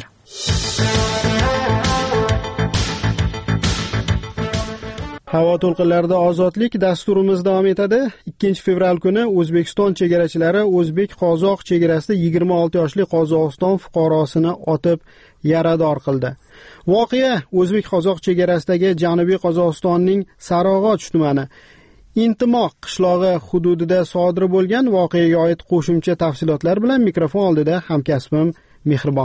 Havo to'lqinlarida ozodlik dasturimiz davom etadi. ikkinchi fevral kuni O'zbekiston chegarachilari O'zbek-Qozoq chegarasida yigirma olti yoshli Qozog'iston fuqarosini otib yarador qildi. Voqea O'zbek-Qozoq chegarasidagi Janubiy Qozog'istonning Sarog'och tumani Intimoq qishlog'i hududida sodir bo'lgan voqeaga oid qo'shimcha tafsilotlar bilan mikrofon oldida hamkasbim Mehribon.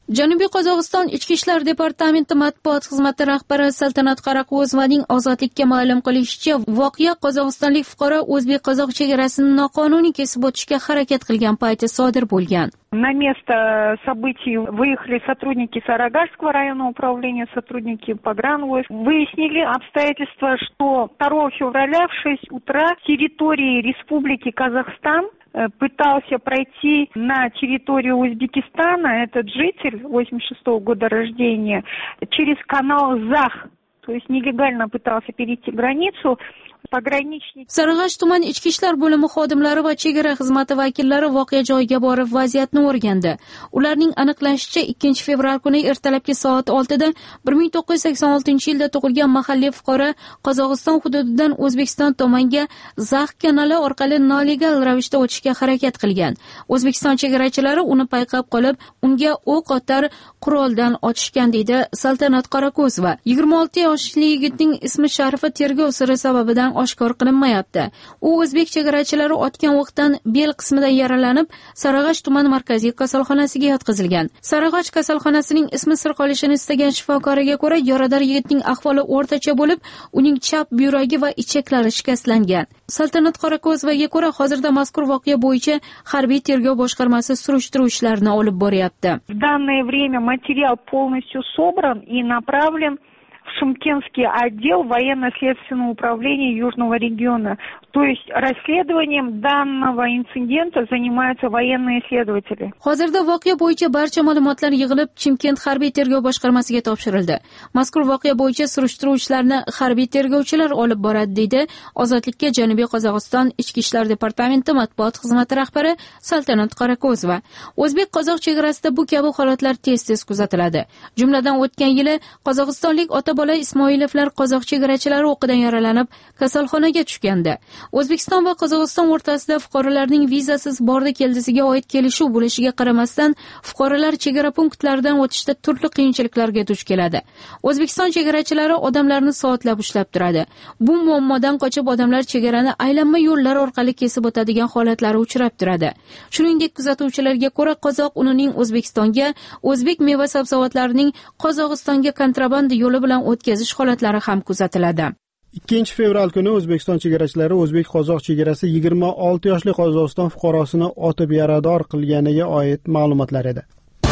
Janubiy Qozog'iston Ichki ishlar departamenti matbuot xizmati rahbari Saltanat Qaraqo'zovaning Ozodlikka ma'lum qilishicha, voqea qozog'istonlik fuqaro o'zbek-qozoq chegarasini noqonuniy kesib o'tishga harakat qilgan payti sodir bo'lgan. На место событий выехали сотрудники Сарагашского районного управления, сотрудники погранвойск. Выяснили обстоятельства, что второго февраля в шесть утра с территории Республики Казахстан пытался пройти на территорию Узбекистана этот житель восемьдесят шестого года рождения через канал Зах, то есть нелегально пытался перейти границу. Pogranichnik Sarag'ash tuman ichki ishlar bo'limi xodimlari va chegara xizmati vakillari voqea joyiga borib vaziyatni o'rgandi. Ularning aniqlashicha ikkinchi fevral kuni ertalabki soat oltida bir ming to'qqiz yuz sakson oltinchi yilda tug'ilgan mahalliy fuqaro Qozog'iston hududidan O'zbekiston tomonga Zax kanali orqali nolegal ravishda o'tishga harakat qilgan. O'zbekiston chegarachilari uni payqab qolib, unga o'q otar quroldan otishgan deydi Saltanat Qaraqo'zova. yigirma olti yoshli yigitning ismi sharifi tergov siri sababidan oshkor qilinmayapti. U o'zbek chegarachilari otgan o'qdan bel qismida yaralanib, Sarag'ash tuman markaziy kasalxonasiga yotqizilgan. Sarag'ash kasalxonasining ismi sir qolishini istagan shifokoriga ko'ra, yarador yigitning ahvoli o'rtacha bo'lib, uning chap buyragi va ichaklari shikastlangan. Saltanat Qaraqo'zovaga ko'ra, hozirda mazkur voqea bo'yicha harbiy tergov boshqarmasi surishtiruv ishlarini olib boryapti. В данное время материал полностью собран и направлен в Шымкентский отдел военно-следственного управления Южного региона. То есть расследованием данного инцидента занимаются военные следователи. Hozirda voqea bo'yicha barcha ma'lumotlar yig'ilib, Chimkent harbiy tergov boshqarmasiga topshirildi. Mazkur voqea bo'yicha surishtiruv ishlarini harbiy tergovchilar olib boradi, deydi Ozodlikka Janubiy Qozog'iston Ichki ishlar departamenti matbuot xizmati rahbari Saltanat Qaraqo'zova. O'zbek-qozoq chegarasida bu kabi holatlar tez-tez kuzatiladi. Jumladan o'tgan yili qozog'istonlik ota-bola Ismoilovlar qozoq chegarachilari o'qidan yaralanib, kasalxonaga tushgandi. O'zbekiston va Qozog'iston o'rtasida fuqarolarning vizasiz bordi-keldisiga oid kelishuv bo'lishiga qaramasdan, fuqarolar chegara punktlaridan o'tishda turli qiyinchiliklarga duch keladi. O'zbekiston chegarachilari odamlarni soatlab ushlab turadi. Bu muammodan qochib odamlar chegarani aylanma yo'llar orqali kesib o'tadigan holatlari uchrab turadi. Shuningdek, kuzatuvchilarga ko'ra, qozoq unining O'zbekistonga, o'zbek meva-sabzavotlarining Qozog'istonga kontrabanda yo'li bilan o'tkazish holatlari ham kuzatiladi. ikkinchi fevral kuni O'zbekiston chegarachilari o'zbek-qozoq chegarasi yigirma olti yoshli Qozog'iston fuqarosini otib yarador qilganiga oid ma'lumotlar edi.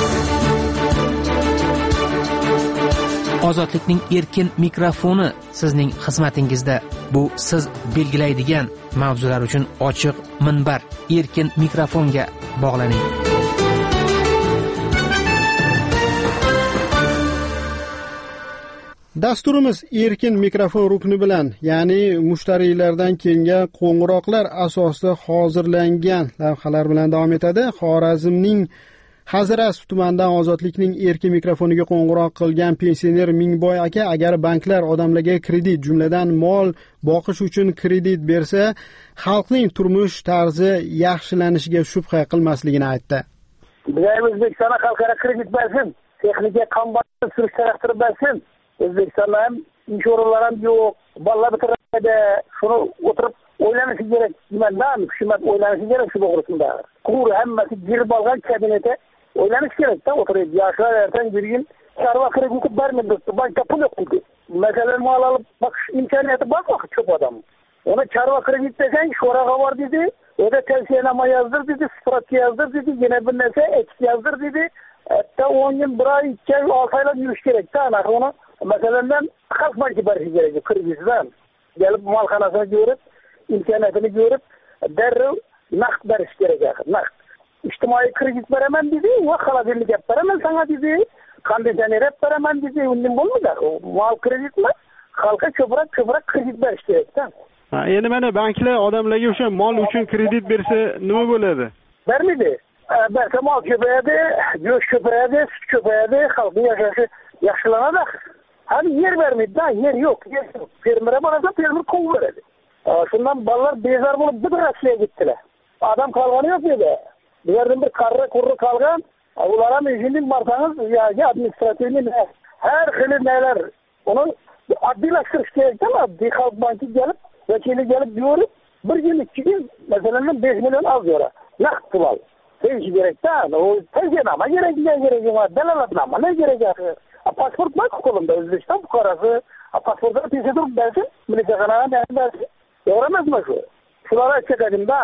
Ozodlikning erkin mikrofoni sizning xizmatingizda. Bu siz belgilaydigan mavzular uchun ochiq minbar. Erkin mikrofonga bog'laning. Dasturimiz erkin mikrofon rukni bilan, ya'ni mushtariylardan kelgan qo'ng'iroqlar asosida hozirlangan lavhalar bilan davom etadi. Xorazmning Haziras tumanidan Ozodlikning erkin mikrofoniga qo'ng'iroq qilgan pensioner Mingboy aka, agar banklar odamlarga kredit, jumladan mol boqish uchun kredit bersa, xalqning turmush tarzi yaxshilanishiga shubha qilmasligini aytdi. Bizlar O'zbekistonga xalqaro kredit bersin, texnika qambatni surishtirib bersin. O'zbekistonda ham inshoralar ham yo'q, bolalar bitiradi. Shuni o'tirib o'ylanishi kerak. Nimadan hukumat o'ylanishi kerak shu to'g'risida. Qur hammasi girib olgan kabinetga o'ylanish kerak-da, o'tirib yoshlar ertan yurgin chorva krediti bermadi, bankda pul yo'q dedi. Masalan, mol olib boqish imkoniyati bor vaqt ko'p odam. Ona chorva kredit desang, sho'raga bor dedi, o'da tavsiyanoma yozdir dedi, sifat yozdir dedi, yana bir narsa ekip yozdir dedi. Hatta o'n yil, bir oy, ikki oy, olti oylab yurish kerak-da, ana uni masalan Xalq banki berishi kerak kreditdan. Gelib malxonasini ko'rib, imkoniyatini ko'rib, darrov naqd berish kerak axir, naqd. İçtimai kredit beraman dedi, va xaladirlik yap beraman sana dedi, konditsioner yap beraman dedi, undan bo'lmaydi. Mal kreditmi? Xalqqa ko'proq ko'proq kredit berish kerak-da. Ha, endi mana banklar odamlarga o'sha mol uchun kredit bersa nima bo'ladi? Bermaydi. Bersa mol ko'payadi, go'sht ko'payadi, sut ko'payadi, xalqning yashashi yaxshilanadi. Hadi yer vermedi, yer yok, yer yok. Fermere barasa fermer kol veredi. Şundan ballar bezar bulup bir Rusya'ya gittiler. Adam kalganı yok dedi. Bir yerden bir karra kurru kalgan, onlara meclisin barsanız, ya administratifinin her hili neler, onu addilaştırış gerekti ama addi Halk Banki gelip, vekili gelip diyoruz, bir gün, iki gün, mesela beş milyon az yora, nakd al. Tegishi kerak-da. O tezgenama kerak, kerak emas, dalolatnoma ne kerak? Pasport bor qo'limda, O'zbekiston fuqarosi. Pasportda tezda turib bersin, militsiyagalarga bersin. To'g'ri emasmi shu? Shularni aytganimda.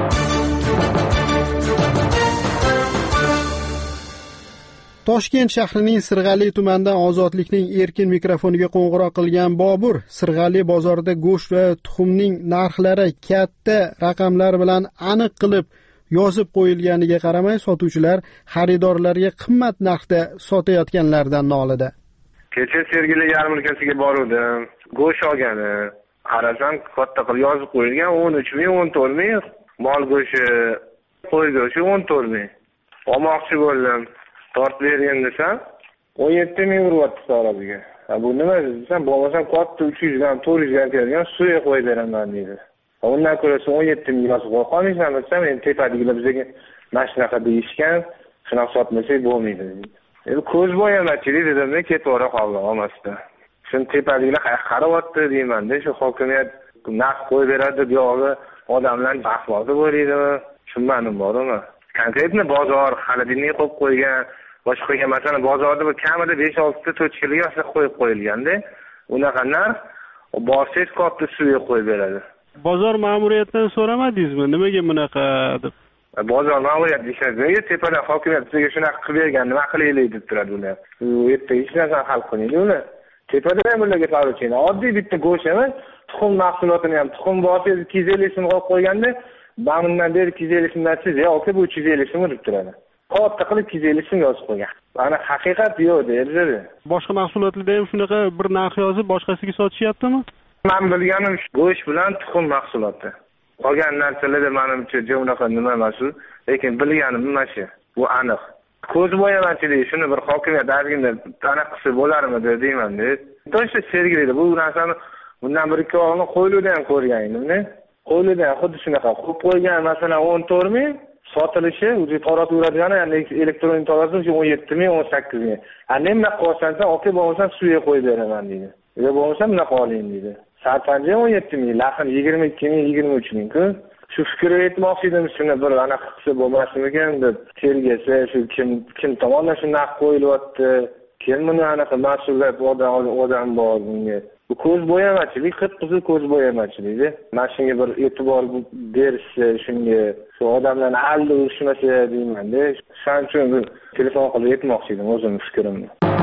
Toshkent shahrining Sirg'ali tumanidan Ozodlikning erkin mikrofoniga qo'ng'iroq qilgan Bobur, Sirg'ali bozorida go'sht va tuxumning narxlari katta raqamlar bilan aniq qilib yozib qo'yilganiga qaramay, sotuvchilar xaridorlarga qimmat narxda sotayotganlardan nolida. Kecha Sergeli yarmarkasiga bordim. Go'sht olgani, qarasam katta qilib yozib qo'yilgan o'n uch ming, o'n to'rt ming, mol go'shti, qo'y go'shti o'n to'rt ming. Olmoqchi bo'ldim. Tortib bergan desam, o'n yetti ming uryapti so'radiga. Bu nima desam, bo'lmasam katta uch yuz gram, to'rt yuz gram kelgan suya qo'yib beraman dedi. Undan ko'ra o'n yetti ming yozib qo'yganingizdan desam, endi tepadigilar bizga mana shunaqa deyishgan, shunaqa sotmasak bo'lmaydi dedi. Endi ko'z bo'yamachilik dedim-da, ketavera qoldim olmasdan. Shuni tepadigilar qarayapti deyman-da, shu hokimiyat narx qo'yib beradi, bu yog'i odamlar ahvolda bo'laydimi? Tushunmadim bormi? Konkretni bozor xolodilnik qo'yib qo'ygan, boshqa qo'ygan, masalan, bozorda bir kamida besh olti ta to'chkalarga asli qo'yib qo'yilganda, unaqa narx borsangiz katta suya qo'yib beradi. Bozor ma'muriyatidan so'ramadingizmi, nimaga bunaqa deb? Bozor ma'muriyati ishlaydi, tepadan hokimiyat bizga shunaqa qilib bergan, nima qilaylik deb turadi ular. U yerda hech narsani hal qilmaydi ular. Tepada ham ularga to'g'ri. Oddiy bitta go'sht emas, tuxum mahsulotini ham tuxum borsangiz ikki yuz ellik so'm qo'yib qo'yganda, Ba'mindan beri ikki yuz ellik so'mdan siz ya, aka bu uch yuz ellik so'm deb turadi. Katta qilib ikki yuz ellik so'm yozib qo'ygan. Mana haqiqat yo'q deydi. Boshqa mahsulotlarda ham shunaqa bir narx yozib, boshqasiga sotishyaptimi? Men bilganim go'sht bilan tuxum mahsuloti. Qolgan narsalarda menimcha unaqa nima emas, lekin bilganim nima shu. Bu aniq. Ko'z bo'yamachilik, shuni bir hokimiyat arganda tana qilsa bo'larmidi deyman-da. To'g'ri Sergelida bu narsani bundan bir ikki oyni qo'yiluvda ham ko'rgan edim-da. Qo'lida xuddi shunaqa qo'yib qo'ygan, masalan o'n to'rt ming sotilishi, o'zi tarat yuradigani, ya'ni elektron taratilishi o'n yetti ming, o'n sakkiz ming. Ana nima qilsan, aka bo'lmasa suya qo'yib beraman deydi. Yo bo'lmasa bunaqa oling deydi. Sarpanja o'n yetti ming, laqin yigirma ikki ming, yigirma uch ming-ku. Shu fikrga yetmoqchi edim, shuni bir anaqa qilsa bo'lmasmikan deb tergasa, shu kim kim tomonidan shu narx qo'yilyapti, kim buni anaqa mas'uliyat odam odam bor bunga. Bu ko'z bo'yamachilik, qip-qizil ko'z bo'yamachilik. Mana shunga bir e'tibor berishsa, shunga shu odamlarni alda urishmasa deyman-da. Shuning uchun telefon qilib aytmoqchi edim o'zimning fikrimni.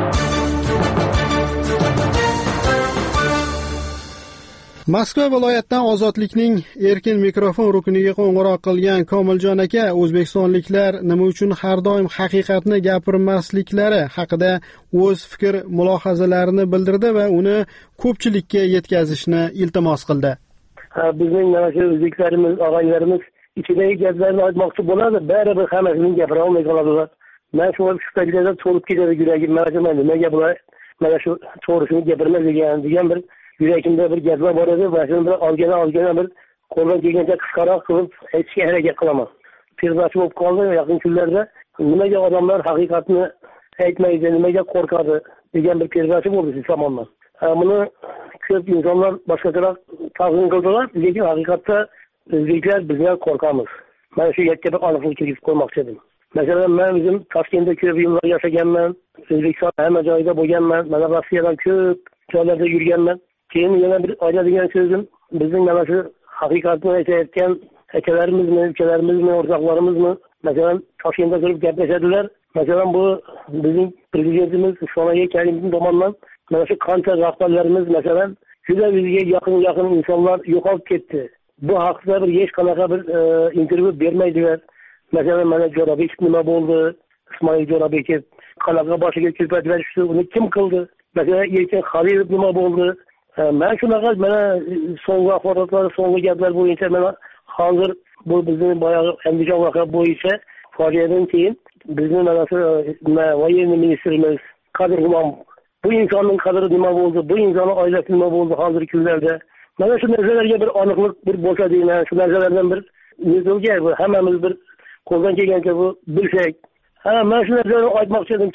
Moskva viloyatidan Ozodlikning erkin mikrofon rukuniga qo'ng'iroq qilgan Komiljon aka o'zbekistonliklar nima uchun har doim haqiqatni gapirmasliklari haqida o'z fikr mulohazalarini bildirdi va uni ko'pchilikka yetkazishni iltimos qildi. Bizning mana shu o'zbeklarimiz, og'aylarimiz ichidagi gaplarni aytmoqchi bo'ladi, baribir hammasini gapira olmay qoladilar. Men shu fikrlarga to'lib ketadi yuragim, mana shu nimaga bular mana shu to'g'risini gapirmas degan degan bir yuragimda bir gaplar bor edi va shuni bir olgana olgana bir qo'ldan kelgancha qisqaroq qilib aytishga harakat qilaman. Pirbachi bo'lib qoldi yaqin kunlarda nimaga odamlar haqiqatni aytmaydi, nimaga qo'rqadi degan bir pirbachi bo'ldi siz tomondan. Buni ko'p insonlar boshqacharoq taqdim qildilar, lekin haqiqatda o'zbeklar bizlar qo'rqamiz. Mana shu yerga bir aniqlik kiritib qo'ymoqchi edim. Masalan, men o'zim Toshkentda ko'p yillar yashaganman, O'zbekiston hamma joyda bo'lganman, mana Rossiyadan ko'p joylarda yurganman. Keyin yana bir aytadigan so'zim, bizning mana shu haqiqatni aytayotgan akalarimizmi, ukalarimizmi, o'rtoqlarimizmi, masalan, Toshkentda turib gaplashadilar. Masalan, bu bizning prezidentimiz Islom Karimov tomonidan mana shu qancha rahbarlarimiz, masalan, juda bizga yaqin-yaqin insonlar yo'qolib ketdi. Bu haqida bir hech qanaqa bir intervyu bermaydilar. Masalan, mana Jo'rabekov nima bo'ldi? Ismoil Jo'rabekov qanaqa boshiga ko'patlar tushdi, uni kim qildi? Masalan, Erkin Xalilov nima bo'ldi? Men shunaqa mana so'nggi axborotlar, so'nggi gaplar bo'yicha mana hozir bu bizning boyagi Andijon voqea bo'yicha fojiadan keyin bizni mana shu voyenniy ministrimiz Qadir G'ulom bu insonning qadri nima bo'ldi, bu insonning oilasi nima bo'ldi hozirgi kunlarda. Mana shu narsalarga bir aniqlik bir bo'lsa deyman, shu narsalardan bir yuzga hammamiz bir qo'ldan kelgancha bu bilsak. Ha, men shu narsalarni aytmoqchi edim.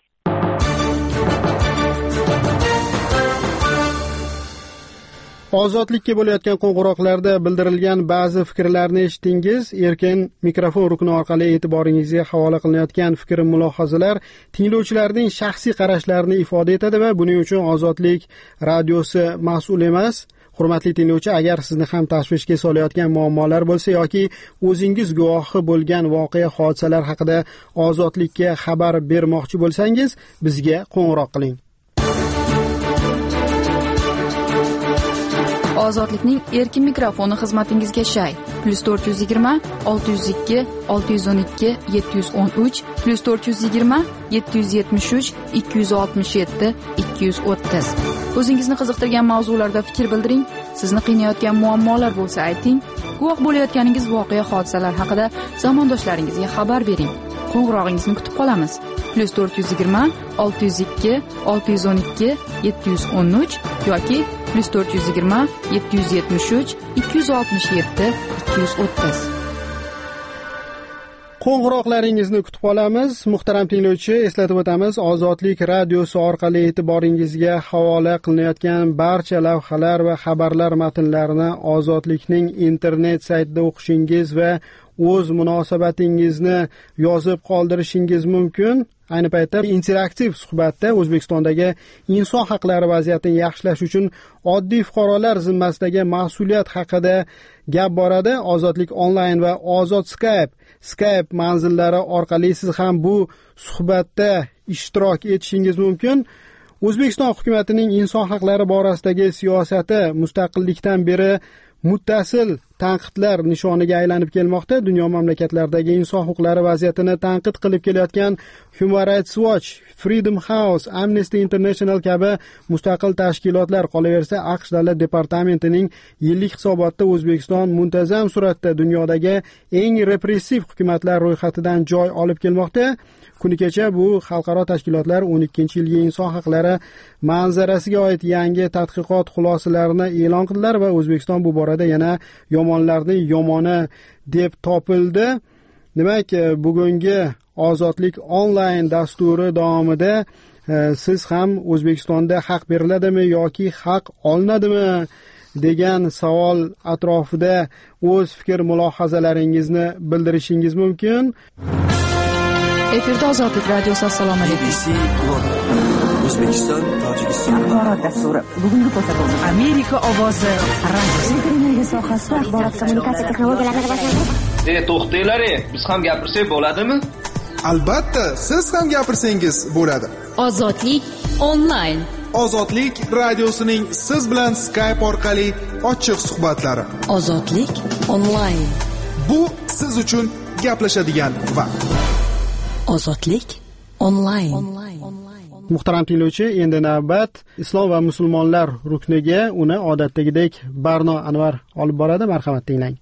Ozodlikka bo'layotgan qo'ng'iroqlarda bildirilgan ba'zi fikrlarni eshitdingiz. Erkin mikrofon rukni orqali e'tiboringizga havola qilinayotgan fikr mulohazalar tinglovchilarning shaxsiy qarashlarini ifoda etadi va buning uchun Ozodlik radiosi mas'ul emas. Hurmatli tinglovchi, agar sizni ham tashvishga solayotgan muammolar bo'lsa yoki o'zingiz guvohi bo'lgan voqea hodisalar haqida Ozodlikka xabar bermoqchi bo'lsangiz, bizga qo'ng'iroq qiling. Ozodlikning erkin mikrofoni xizmatingizga shay. plus to'rt yuz yigirma olti yuz ikki olti yuz o'n ikki yetti yuz o'n uch plus to'rt yuz yigirma yetti yuz yetmish uch ikki yuz oltmish yetti ikki yuz o'ttiz. O'zingizni qiziqtirgan mavzularda fikr bildiring. Sizni qiynayotgan muammolar bo'lsa ayting. Guvoh bo'layotganingiz voqea hodisalar haqida zamondoshlaringizga xabar bering. Qo'ng'irog'ingizni kutib qolamiz. plus to'rt yuz yigirma olti yuz ikki olti yuz o'n ikki yetti yuz o'n uch yoki plus to'rt yuz yigirma yetti yuz yetmish uch ikki yuz oltmish yetti ikki yuz o'ttiz. Qo'ng'iroqlaringizni kutib qolamiz. Muhtaram tinglovchi, eslatib o'tamiz, Ozodlik radiosi orqali e'tiboringizga havola qilinayotgan barcha lavhalar va xabarlar matnlarini Ozodlikning internet saytida o'qishingiz va o'z munosabatingizni yozib qoldirishingiz mumkin. Ayni paytda interaktiv suhbatda O'zbekistondagi inson haqlari vaziyatini yaxshilash uchun oddiy fuqarolar zimmasidagi mas'uliyat haqida gap boradi. Ozodlik onlayn va Ozod Skype Skype manzillari orqali siz ham bu suhbatda ishtirok etishingiz mumkin. O'zbekiston hukumatining inson haqlari borasidagi siyosati mustaqillikdan beri muttasil tanqidlar nishoniga aylanib kelmoqda. Dunyo mamlakatlaridagi inson huquqlari vaziyatini tanqid qilib kelayotgan Human Rights Watch, Freedom House, Amnesty International kabi mustaqil tashkilotlar, qolaversa AQSh davlat departamentining yillik hisobotida O'zbekiston muntazam suratda dunyodagi eng repressiv hukumatlar ro'yxatidan joy olib kelmoqda. Kuni kecha bu xalqaro tashkilotlar o'n ikkinchi yilgi inson haqlari manzarasiga oid yangi tadqiqot xulosalarini e'lon qildilar va O'zbekiston bu borada yana yomonlarning yomoni deb topildi. Demak, bugungi Ozodlik onlayn dasturi davomida siz ham O'zbekistonda haq beriladimi yoki haq olinadimi degan savol atrofida o'z fikr mulohazalaringizni bildirishingiz mumkin. Efirda Ozodlik radiosi. Assalomu alaykum. O'zbekiston, Tojikiston axborot dasturi. Bugungi ko'rsatuv Amerika ovozi radiosi. Energiya sohasida axborot kommunikatsiya texnologiyalarini rivojlantirish. E, to'xtanglar, biz ham gapirsak bo'ladimi? Albatta, siz ham gapirsangiz bo'ladi. Ozodlik onlayn. Ozodlik radiosining siz bilan Skype orqali ochiq suhbatlari. Ozodlik onlayn. Bu siz uchun gaplashadigan vaqt. Ozodlik onlayn. Muhtaram tinglovchi, endi navbat Islom va musulmonlar rukniga. Uni odatdagidek Barno Anvar olib boradi. Marhamat, tinglang.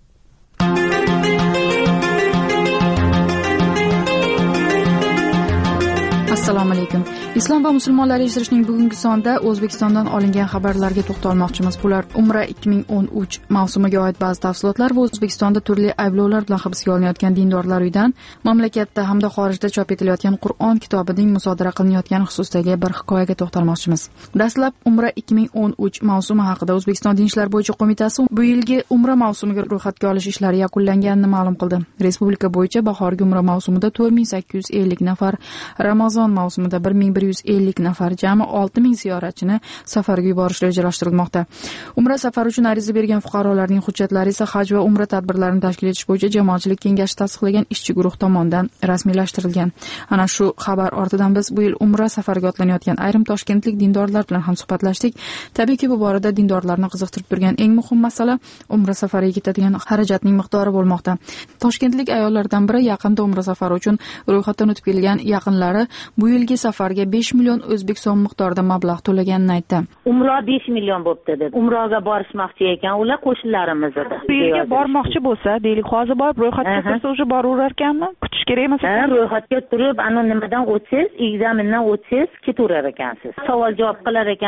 Assalomu alaykum. Islom va musulmonlar eshittirishning bugungi sonida O'zbekistondan olingan xabarlarga to'xtalmoqchimiz. Bular Umra ikki ming o'n uch mavsumiga oid ba'zi tafsilotlar va O'zbekistonda turli ayblovlar bilan hibsga olinayotgan dindorlar uyidan mamlakatda hamda xorijda chop etilayotgan Qur'on kitobining musodara qilinayotgani xususidagi bir hikoyaga to'xtalmoqchimiz. Dastlab Umra ikki ming o'n uch mavsumi haqida O'zbekiston Din ishlar bo'yicha qo'mitasi bu yilgi Umra mavsumiga ro'yxatga olish ishlari yakunlanganini ma'lum qildi. Respublika bo'yicha bahorgi Umra mavsumida to'rt ming sakkiz yuz ellik nafar, Ramazon mavsumida bir ming bir yuz ellik nafar, jami olti ming ziyoratchini safarga yuborish rejalashtirilmoqda. Umra safari uchun ariza bergan fuqarolarning hujjatlari esa haj va umra tadbirlarini tashkil etish bo'yicha jamoatchilik kengashi tasdiqlagan ishchi guruh tomonidan rasmiylashtirilgan. Ana shu xabar ortidan biz bu yil umra safariga otlanayotgan ayrim toshkentlik dindorlar bilan ham suhbatlashdik. Tabiiyki, bu borada dindorlarni qiziqtirib turgan eng muhim masala umra safariga ketadigan xarajatning miqdori bo'lmoqda. Toshkentlik ayollardan biri yaqinda umra safari uchun ro'yxatdan o'tib kelgan yaqinlari bu yilgi safarga besh million o'zbek so'm miqdorida mablag' to'laganini aytdi. Umra besh million bo'pti dedi. Umraga borishmoqchi ekan ular qo'shnilarimiz edi. Bu yerga bormoqchi bo'lsa, deylik, hozir borib ro'yxatga kirsa o'sha boraverar ekanmi? Kutish kerak emas ekan. Ha, ro'yxatga turib, ana nimadan o'tsangiz, ekzamindan o'tsangiz, ketaverar ekansiz. Savol javob qilar ekan.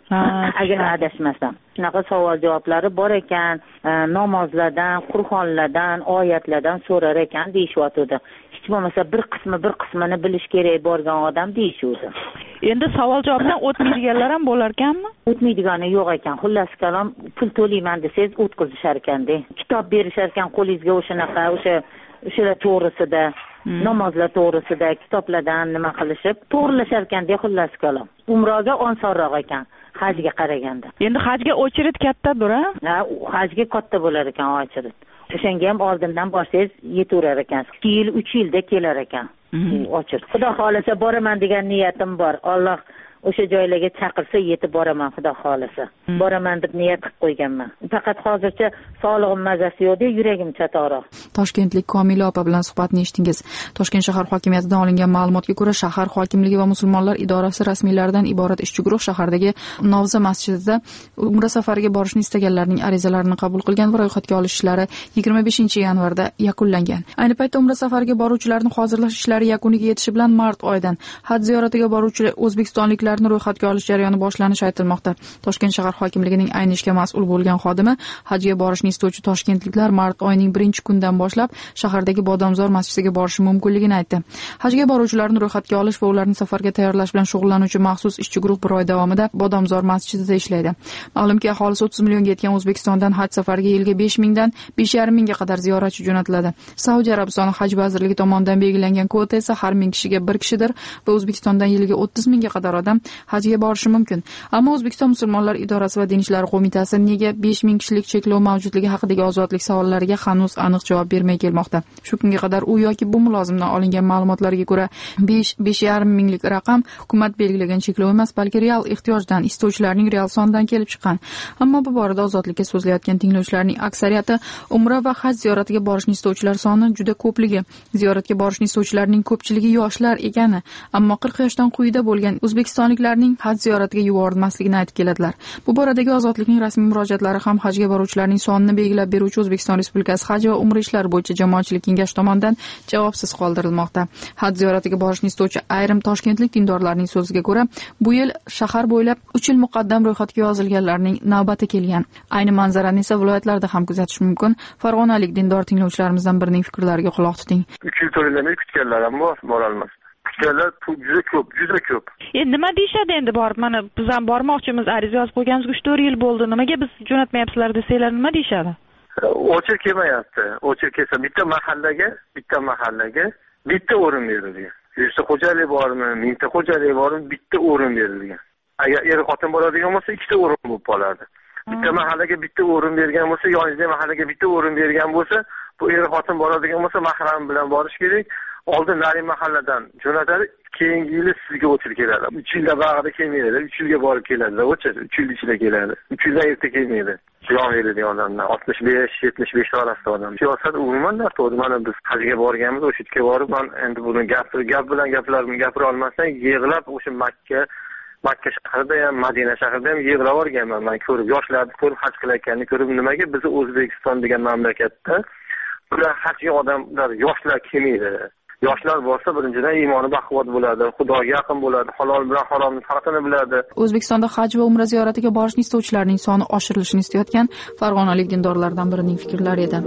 agar adashmasam. Shunaqa savol javoblari bor ekan, namozlardan, Qur'onlardan, oyatlardan so'rar ekan deyishyotdi. Hech bo'lmasa bir qismi bir qismini bilish kerak borgan odam deyishuvdi. Endi savol javobdan o'tmaydiganlar ham bo'lar ekanmi? O'tmaydigani yo'q ekan. Xullas kalom, pul to'layman desangiz o'tkazishar ekanda. Kitob berishar ekan qo'lingizga o'shanaqa, o'sha o'sha to'g'risida, namozlar to'g'risida kitoblardan nima qilishib to'g'rilashar ekanda, xullas kalom. Umroga osonroq ekan hajga qaraganda. Endi hajga ochrit kattadir, ha? Ha, hajga katta bo'lar ekan ochrit. O'shanga ham oldindan borsangiz yetaverar ekansiz. ikki yil, uch yilda kelar ekan. Ochrit. Xudo xolasa boraman degan niyatim bor. Alloh o'sha joylarga chaqirsa yetib boraman, xudo xolasa. Boraman deb niyat qilib qo'yganman. Faqat hozircha sog'lig'im mazasi yo'q, yuragim chatoqroq. Toshkentlik Komila opa bilan suhbatni eshitdingiz. Toshkent shahar hokimiyatidan olingan ma'lumotga ko'ra, shahar hokimligi va musulmonlar idorasi rasmiylaridan iborat ishchi guruh shahardagi Novza masjidida umra safariga borishni istaganlarning arizalarini qabul qilgan va ro'yxatga olish ishlari yigirma beshinchi yanvarda yakunlangan. Ayni paytda umra safariga boruvchilarni hozirlash ishlari yakuniga yetishi bilan mart oyidan haj ziyoratiga boruvchi o'zbekistonliklarni ro'yxatga olish jarayoni boshlanishi aytilmoqda. Toshkent shahar hokimligining ayni ishga mas'ul bo'lgan xodimi hajga borishni istovchi toshkentliklar mart oyining birinchi kunidan boshlab shahardagi Bodomzor masjidiga borishi mumkinligini aytdi. Hajga boruvchilarni ro'yxatga olish va ularni safarga tayyorlash bilan shug'ullanuvchi maxsus ishchi guruh bir oy davomida Bodomzor masjidida ishlaydi. Ma'lumki, aholisi o'ttiz millionga yetgan O'zbekistondan haj safariga yilga besh mingdan besh yarim mingga qadar ziyoratchi jo'natiladi. Saudiya Arabistoni haj vazirligi tomonidan belgilangan kvota esa har ming kishiga bir kishidir va O'zbekistondan yiliga o'ttiz mingga qadar odam hajga borishi mumkin. Ammo O'zbekiston musulmonlar idorasi va din ishlari qo'mitasi nega besh ming kishilik cheklov mavjudligi haqidagi ozodlik savollariga hanuz aniq javob bermay kelmoqda. Shu kunga qadar u yoki bu mulozimdan olingan ma'lumotlarga ko'ra besh besh yarim minglik raqam hukumat belgilagan cheklov emas, balki real ehtiyojdan, istovchilarning real sonidan kelib chiqqan. Ammo bu borada ozodlikka so'zlayotgan tinglovchilarning aksariyati umra va haj ziyoratiga borishni istovchilar soni juda ko'pligi, ziyoratga borishni istovchilarning ko'pchiligi yoshlar ekani, ammo qirq yoshdan quyida bo'lgan o'zbekistonliklarning haj ziyoratiga yuborilmasligini aytib keladilar. Bu boradagi ozodlikning rasmiy murojaatlari ham hajga boruvchilarning sonini belgilab beruvchi O'zbekiston Respublikasi haj va umra ishlari bo'yicha jamoatchilik kengashi tomonidan javobsiz qoldirilmoqda. Haj ziyoratiga borishni istovchi ayrim toshkentlik dindorlarning so'ziga ko'ra, bu yil shahar bo'ylab uch yil muqaddam ro'yxatga yozilganlarning navbati kelgan. Ayni manzarani esa viloyatlarda ham kuzatish mumkin. Farg'onalik dindor tinglovchilarimizdan birining fikrlariga quloq tuting. uch yil to'ylamay kutganlar ham bor, borolmas. Kutganlar juda ko'p, juda ko'p. Endi nima deyshadi endi borib, mana biz ham bormoqchimiz, ariza yozib qo'yganimizga uch to'rt yil bo'ldi. Nimaga biz jo'natmayapsizlar desanglar nima deyshadi? O'chir kelmayapti. O'chir kelsa bitta mahallaga, bitta mahallaga bitta o'rin berilgan. yuzta xo'jalik bormi, mingta xo'jalik bormi, bitta o'rin berilgan. Agar er xotin boradigan bo'lsa, ikkita o'rin bo'lib qoladi. Bitta mahallaga bitta o'rin bergan bo'lsa, yoningizda mahallaga bitta o'rin bergan bo'lsa, bu er xotin boradigan bo'lsa, mahram bilan borish kerak. Oldin nari mahalladan jo'natadi, keyingi yili sizga o'chir keladi. uch yilda bag'ida kelmaydi, uch yilga borib keladi, o'chir uch yil ichida keladi. uch yildan erta kelmaydi. Jon beradigan odamlar oltmish besh yetmish besh orasida odam. Siyosat umuman noto'g'ri. Mana biz hajga borganmiz, o'sha yerga borib, men endi buni gap gap bilan gaplarimni gapira olmasdan yig'lab o'sha Makka Makka shahrida ham, Madina shahrida ham yig'lab o'rganman. Men ko'rib, yoshlarni ko'rib, haj qilayotganini ko'rib, nimaga biz O'zbekiston degan mamlakatda bular hajga odamlar, yoshlar kelmaydi. Yoshlar bo'lsa, birinchidan iymoni baquvvat bo'ladi, Xudoga yaqin bo'ladi, halol bilan haromni farqini biladi. O'zbekistonda haj va umra ziyoratiga borishni istovchilarning soni oshirilishini istayotgan farg'onalik dindorlardan birining fikrlari edi.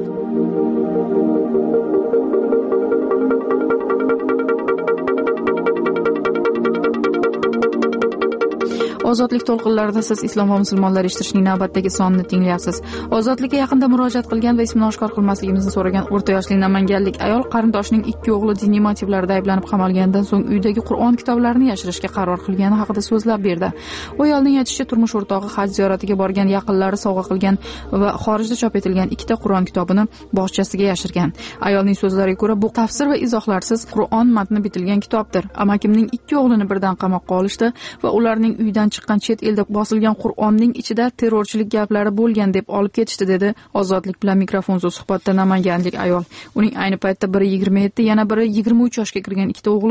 Ozodlik to'lqinlarida siz islom va musulmonlar eshittirishning navbatdagi sonini tinglayapsiz. Ozodlikka yaqinda murojaat qilgan va ismini oshkor qilmasligimizni so'ragan o'rta yoshli namanganlik ayol qarindoshining ikki o'g'li diniy motivlarda ayblanib qamalgandan so'ng uydagi Qur'on kitoblarini yashirishga qaror qilgani haqida so'zlab berdi. U ayolning aytishicha, turmush o'rtog'i haj ziyoratiga borgan yaqinlari sovg'a qilgan va xorijda chop etilgan ikkita Qur'on kitobini bog'chasiga yashirgan. Ayolning so'zlariga ko'ra, bu tafsir va izohlarsiz Qur'on matni bitilgan kitobdir. Amakimning ikki o'g'lini birdan qamoqqa olishdi va ularning uydan chiqqan chet elda bosilgan Qur'onning ichida terrorchilik gaplari bo'lgan deb olib ketishdi, dedi Ozodlik bilan mikrofonsiz suhbatda namanganlik ayol. Uning ayni paytda biri yigirma yetti, yana biri yigirma uch yoshga kirgan ikkita o'g'li bor.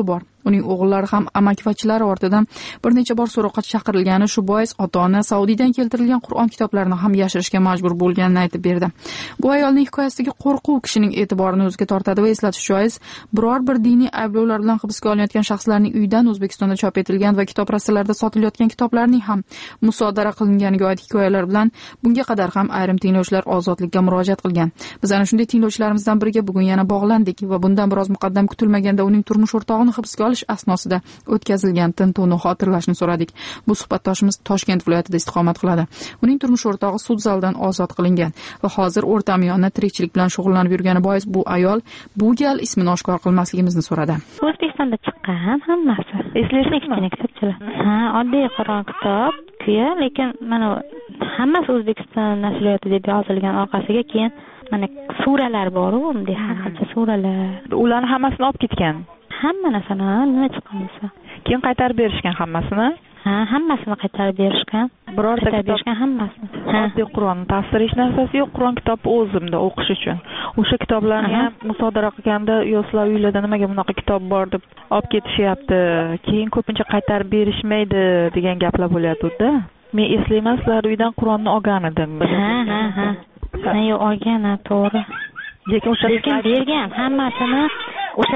Uning o'g'illari ham amakivachilari ortidan bir necha bor so'roqqa chaqirilgani, shu bois ota-ona Saudiyadan keltirilgan Qur'on kitoblarini ham yashirishga majbur bo'lganini aytib berdi. Bu ayolning hikoyasidagi qo'rquv kishining e'tiborini o'ziga tortadi va eslatish joiz, biror bir diniy ayblovlar bilan hibsga olinayotgan shaxslarning uyidan O'zbekistonda chop etilgan va kitob rastalarida sotilayotgan kitoblarning ham musodara qilinganiga oid hikoyalar bilan bunga qadar ham ayrim tinglovchilar ozodlikka murojaat qilgan. Biz ana shunday tinglovchilarimizdan biriga bugun yana bog'landik va bundan biroz muqaddam kutilmaganda uning turmush o'rtog'ini hibsga olish asnosida o'tkazilgan tintuvni xotirlashni so'radik. Bu suhbatdoshimiz Toshkent viloyatida istiqomat qiladi. Uning turmush o'rtog'i sud zalidan ozod qilingan va hozir o'rtamiyona tirikchilik bilan shug'ullanib yurgani bois bu ayol bu gal ismini oshkor qilmasligimizni so'radi. O'zbekistonda chiqqan hammasi. Eslaysizmi? Kitobchalar. Ha, oddiy Qur'on kitob, kuya, lekin mana hammasi O'zbekiston nashriyoti deb yozilgan, orqasiga keyin mana suralar bor-ku, bunday har xil suralar. Ularni hammasini olib ketgan. Hamma narsani nima chiqqansa. Keyin qaytarib berishgan hammasini? Ha, hammasini qaytarib berishgan. Birorta qaytarib berishgan hammasini. Oddiy Qur'onni ta'sir hech narsasi yo'q, Qur'on kitobi o'zimda o'qish uchun. O'sha kitoblarni ham musodara qilganda, "Yo, sizlar uylarda nimaga bunaqa kitob bor?" deb olib ketishyapti. Keyin ko'pincha qaytarib berishmaydi degan gaplar bo'lyapti-da. Men eslayman, sizlar uydan Qur'onni olgan edim. Ha, ha, ha. Ha, yo'q, olgan, to'g'ri. Lekin o'sha lekin bergan hammasini o'sha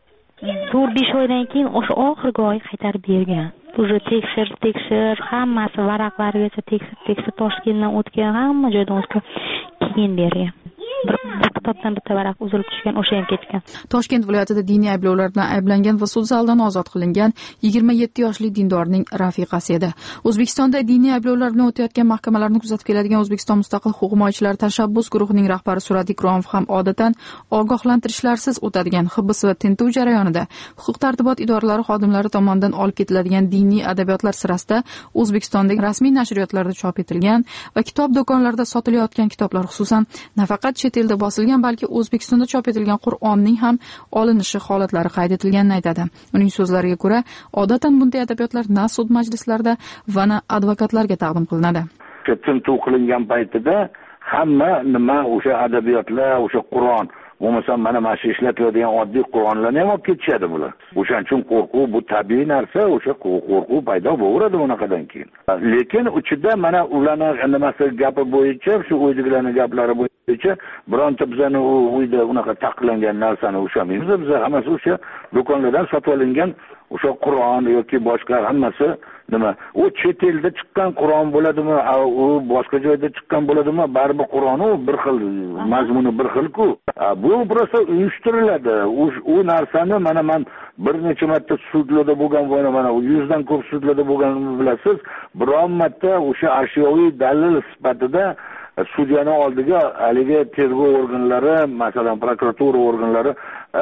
to'rt besh oydan keyin o'sha oxirgi oy qaytarib bergan. Уже tekshir, tekshir, hammasi varaqlarigacha tekshir, tekshir, Toshkentdan o'tgan, hamma joydan o'tgan, keyin bergan. Bir kitobdan bitta varaq uzilib tushgan, o'sha ham ketgan. Toshkent viloyatida diniy ayblovlar bilan ayblangan va sud zalidan ozod qilingan yigirma yetti yoshli dindorning rafiqasi edi. O'zbekistonda diniy ayblovlar bilan o'tayotgan mahkamalarni kuzatib keladigan O'zbekiston mustaqil huquq himoyachilari tashabbus guruhining rahbari Surat Ikromov ham odatan ogohlantirishlarsiz o'tadigan hibs va tintuv jarayonida huquq-tartibot idoralari xodimlari tomonidan olib ketiladigan diniy adabiyotlar sirasida O'zbekistondagi rasmiy nashriyotlarda chop etilgan va kitob do'konlarida sotilayotgan kitoblar, xususan nafaqat chet elda bosilgan, balki O'zbekistonda chop etilgan Qur'onning ham olinishi holatlari qayd etilganini aytadi. Uning so'zlariga ko'ra, odatan bunday adabiyotlar na sud majlislarida va na advokatlarga taqdim qilinadi. Tintuv qilingan paytida hamma nima o'sha adabiyotlar, o'sha Qur'on bo'lmasa mana mana shu ishlatadigan oddiy Qur'onlarni ham olib ketishadi bular. O'shaning uchun qo'rquv bu tabiiy narsa, o'sha qo'rquv paydo bo'laveradi unaqadan keyin. Lekin ichida mana ularning nimasi gapi bo'yicha, shu uydagilarning gaplari bo'yicha bironta bizani uyda unaqa taqiqlangan narsani ushlamaymiz. Biz hammasi o'sha do'konlardan sotib olingan o'sha Qur'on yoki boshqa hammasi nima? U chet elda chiqqan Qur'on bo'ladimi, u boshqa joyda chiqqan bo'ladimi? Baribir Qur'on u bir xil, mazmuni bir xil-ku. Bu birosa uyushtiriladi. U narsani mana men bir necha marta sudlarda bo'lgan bo'yna mana yuzdan ko'p sudlarda bo'lganini bilasiz. Biron marta o'sha ashyoviy dalil sifatida sudyaning oldiga haligi tergov organlari, masalan prokuratura organlari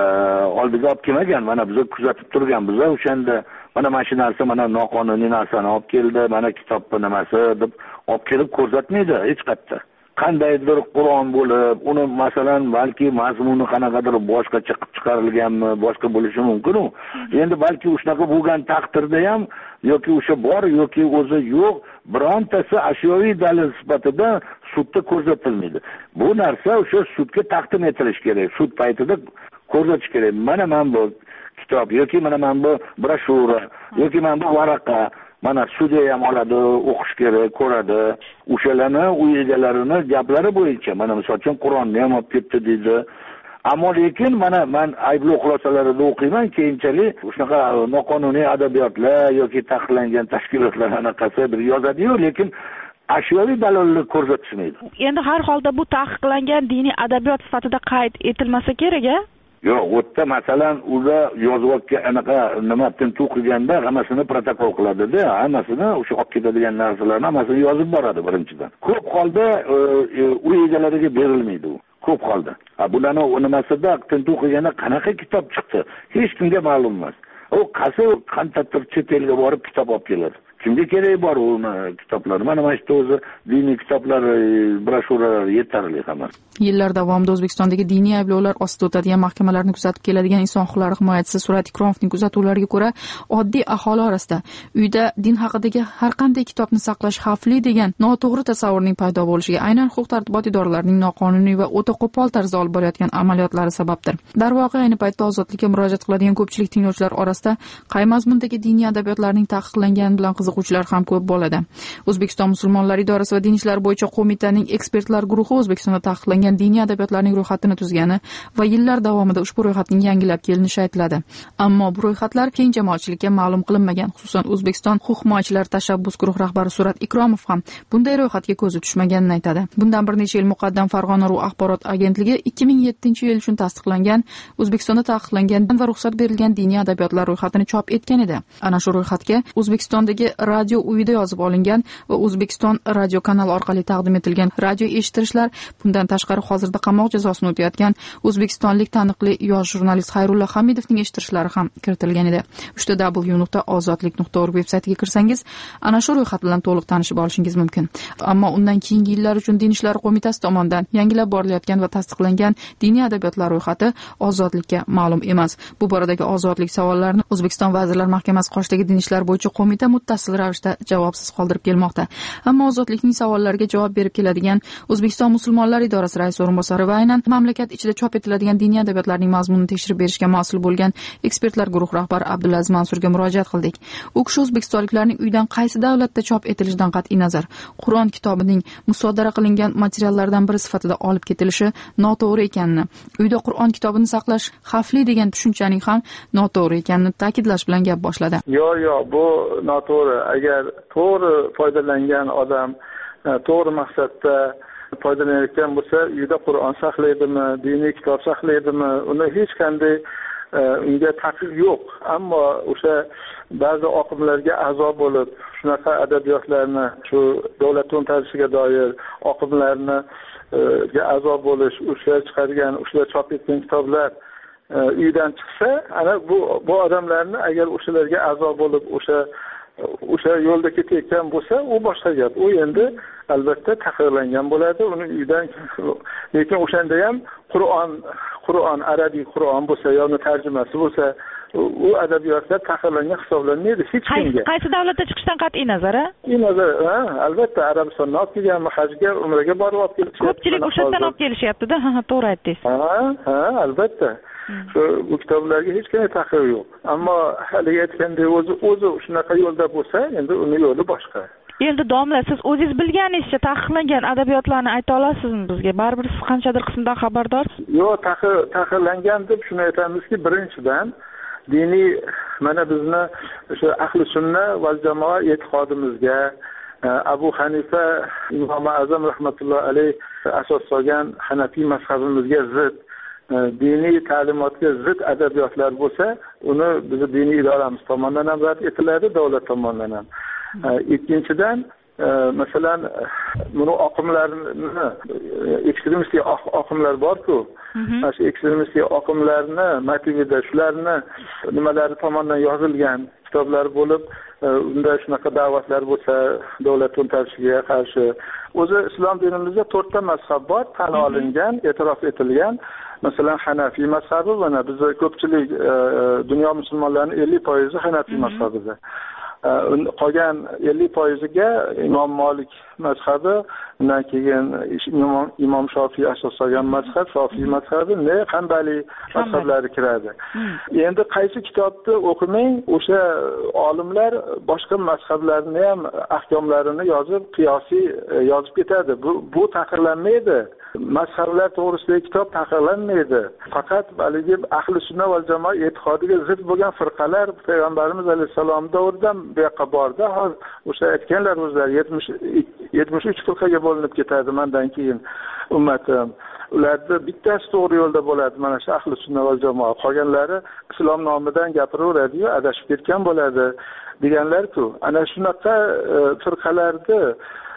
oldiga olib kelmagan. Mana biz kuzatib turgan, biz o'shanda mana mana shu narsa, mana noqonuniy narsani olib keldi, mana kitobni nimasi deb olib kelib ko'rsatmaydi hech qayerda. Qandaydir Qur'on bo'lib, uni masalan balki mazmuni qanaqadir boshqa chiqib chiqarilganmi, boshqa bo'lishi mumkin-ku. Endi balki shunaqa bo'lgan taqdirda ham yoki o'sha bor yoki o'zi yo'q, birontasi ashyoviy dalil sifatida sudda ko'rsatilmaydi. Bu narsa o'sha sudga taqdim etilishi kerak. Sud paytida ko'rsatish kerak. Mana men bu kitob yoki mana men bu broshura yoki mana bu varaqa mana sudya ham oladi, o'qish kerak, ko'radi. O'shalarni uy egalarini gaplari bo'yicha mana misol uchun Qur'onni ham olib ketdi deydi. Ammo lekin mana men ayblov xulosalarida o'qiyman, keyinchalik shunaqa noqonuniy adabiyotlar yoki taqiqlangan tashkilotlar anaqasi bir yozadi-yu, lekin ashyoviy dalilni ko'rsatishmaydi. Endi har holda bu taqiqlangan diniy adabiyot sifatida qayd etilmasa kerak-a? Yo'q, o'tda masalan ular yozib anaqa nima tintuv qilganda hammasini protokol qiladi-da, hammasini o'sha olib ketadigan narsalarni hammasini yozib boradi birinchidan. Ko'p holda uy egalariga berilmaydi u. Ko'p holda. Bularni nimasida tintuv qilganda qanaqa kitob chiqdi, hech kimga ma'lum emas. U qaysi qantadir chet elga borib kitob olib keladi. kimga keragi bor uni kitoblar? Mana mana shu o'zi diniy kitoblar, broshuralar yetarli hammasi. Yillar davomida O'zbekistondagi diniy ayblovlar ostida o'tadigan mahkamalarni kuzatib keladigan inson huquqlari himoyachisi Surat Ikromovning kuzatuvlariga ko'ra, oddiy aholi orasida uyda din haqidagi har qanday kitobni saqlash xavfli degan noto'g'ri tasavvurning paydo bo'lishiga aynan huquq-tartibot idoralarining noqonuniy va o'ta qo'pol tarzda olib borayotgan amaliyotlari sababdir. Darvoqe, ayni paytda ozodlikka murojaat qiladigan ko'pchilik tinglovchilar orasida qay mazmundagi diniy adabiyotlarning taqiqlangani bilan qiziquvchilar ham ko'p bo'ladi. O'zbekiston musulmonlar idorasi va din ishlari bo'yicha qo'mitaning ekspertlar guruhi O'zbekistonda taqiqlangan diniy adabiyotlarning ro'yxatini tuzgani va yillar davomida ushbu ro'yxatning yangilab kelinishi aytiladi. Ammo bu ro'yxatlar keng jamoatchilikka ma'lum qilinmagan. Xususan, O'zbekiston huquq himoyachilari tashabbus guruh rahbari Surat Ikromov ham bunday ro'yxatga ko'zi tushmaganini aytadi. Bundan bir necha yil muqaddam Farg'ona Ru axborot agentligi ikki ming yettinchi yil uchun tasdiqlangan O'zbekistonda taqiqlangan va ruxsat berilgan diniy adabiyotlar ro'yxatini chop etgan edi. Ana shu ro'yxatga O'zbekistondagi radio uyida yozib olingan va O'zbekiston radio kanali orqali taqdim etilgan radio eshittirishlar, bundan tashqari hozirda qamoq jazosini o'tayotgan o'zbekistonlik taniqli yosh jurnalist Xayrullo Hamidovning eshittirishlari ham kiritilgan edi. uchta w nuqta ozodlik nuqta org veb-saytiga kirsangiz, ana shu ro'yxat bilan to'liq tanishib olishingiz mumkin. Ammo undan keyingi yillar uchun Din ishlari qo'mitasi tomonidan yangilab borilayotgan va tasdiqlangan diniy adabiyotlar ro'yxati ozodlikka ma'lum emas. Bu boradagi ozodlik savollarini O'zbekiston Vazirlar Mahkamasi qoshidagi din ishlari bo'yicha qo'mita muttasil ravishda javobsiz qoldirib kelmoqda. Ammo ozodlikning savollariga javob berib keladigan O'zbekiston musulmonlar idorasi rais o'rinbosari va aynan mamlakat ichida chop etiladigan diniy adabiyotlarning mazmunini tekshirib berishga mas'ul bo'lgan ekspertlar guruh rahbari Abdulaziz Mansurga murojaat qildik. U kishi o'zbekistonliklarning uydan qaysi davlatda chop etilishidan qat'iy nazar Qur'on kitobining musodara qilingan materiallardan biri sifatida olib ketilishi noto'g'ri ekanini, uyda Qur'on kitobini saqlash xavfli degan tushunchaning ham noto'g'ri ekanini ta'kidlash bilan gap boshladi. Yo'q, yo'q, bu noto'g'ri. Agar to'g'ri foydalangan odam to'g'ri maqsadda foydalanayotgan bo'lsa, uyda Qur'on saqlaydimi, diniy kitob saqlaydimi, uni hech qanday unga taqiq yo'q. Ammo o'sha ba'zi oqimlarga a'zo bo'lib, shunaqa adabiyotlarni, shu davlat to'ntarishiga doir oqimlarni ga a'zo bo'lish, o'sha chiqargan, o'sha chop etgan kitoblar uydan chiqsa, ana bu bu odamlarni agar o'shalarga a'zo bo'lib, o'sha o'sha yo'lda ketayotgan bo'lsa, u boshqa gap. U endi albatta taqiqlangan bo'ladi. Uni uydan, lekin o'shanda ham Qur'on, Qur'on arabiy Qur'on bo'lsa, yoki tarjimasi bo'lsa, u adabiyotlar taqiqlangan hisoblanmaydi hech kimga. Qaysi davlatda chiqishdan qat'iy nazar, a? Qat'iy nazar, ha, albatta Arabistondan olib kelgan, hajga, umraga borib olib kelishadi. Ko'pchilik o'shadan olib kelishyapti-da, ha, to'g'ri aytdingiz. Ha, ha, albatta. Shu bu kitoblarga hech qanday taqiq yo'q. Ammo haligi aytgandek, o'zi o'zi shunaqa yo'lda bo'lsa, endi uni yo'li boshqa. Endi domla, siz o'zingiz bilganingizcha taqiqlangan adabiyotlarni ayta olasizmi bizga? Baribir siz qanchadir qismdan xabardorsiz? Yo'q, taqiq taqiqlangan deb shuni aytamizki, birinchidan diniy, mana bizni o'sha ahli sunna va jamoa e'tiqodimizga Abu Hanifa Imom Azam rahmatullohi alayh asos solgan Hanafiy mazhabimizga zid, diniy ta'limotga zid adabiyotlar bo'lsa, uni bizning diniy idoramiz tomonidan ham rad etiladi, davlat tomonidan ham. Ikkinchidan, masalan, buni oqimlarni, ekstremistik oqimlar bor-ku, mana shu ekstremistik oqimlarni motivida shularni nimalari tomonidan yozilgan kitoblar bo'lib, unda shunaqa da'vatlar bo'lsa, davlat to'ntarishiga qarshi. O'zi islom dinimizda to'rtta mazhab bor, tan olingan, e'tirof etilgan. Masalan, Hanafiy mazhabi, mana bizda ko'pchilik dunyo musulmonlarining ellik foizi Hanafiy mazhabida. Qolgan ellik foiziga Imom Malik mazhabi, undan keyin Imom Imom Shofiy asos solgan mazhab, Shofiy mazhabi, ne Hanbali mazhablari kiradi. Endi qaysi kitobni o'qimang, o'sha olimlar boshqa mazhablarni ham ahkomlarini yozib, qiyosiy yozib ketadi. Bu bu taqiqlanmaydi. Mazhablar to'g'risidagi kitob taqiqlanmaydi. Faqat haligi ahli sunna va jamoa e'tiqodiga zid bo'lgan firqalar payg'ambarimiz alayhisalom davridan bu yoqqa bordi. Hozir o'sha aytganlar o'zlari yetmish uch firqaga bo'linib ketadi mendan keyin ummatim. Ularda bittasi to'g'ri yo'lda bo'ladi, mana shu ahli sunna va jamoa. Qolganlari islom nomidan gapiraveradi-yu, adashib ketgan bo'ladi deganlar-ku. Ana shunaqa firqalarni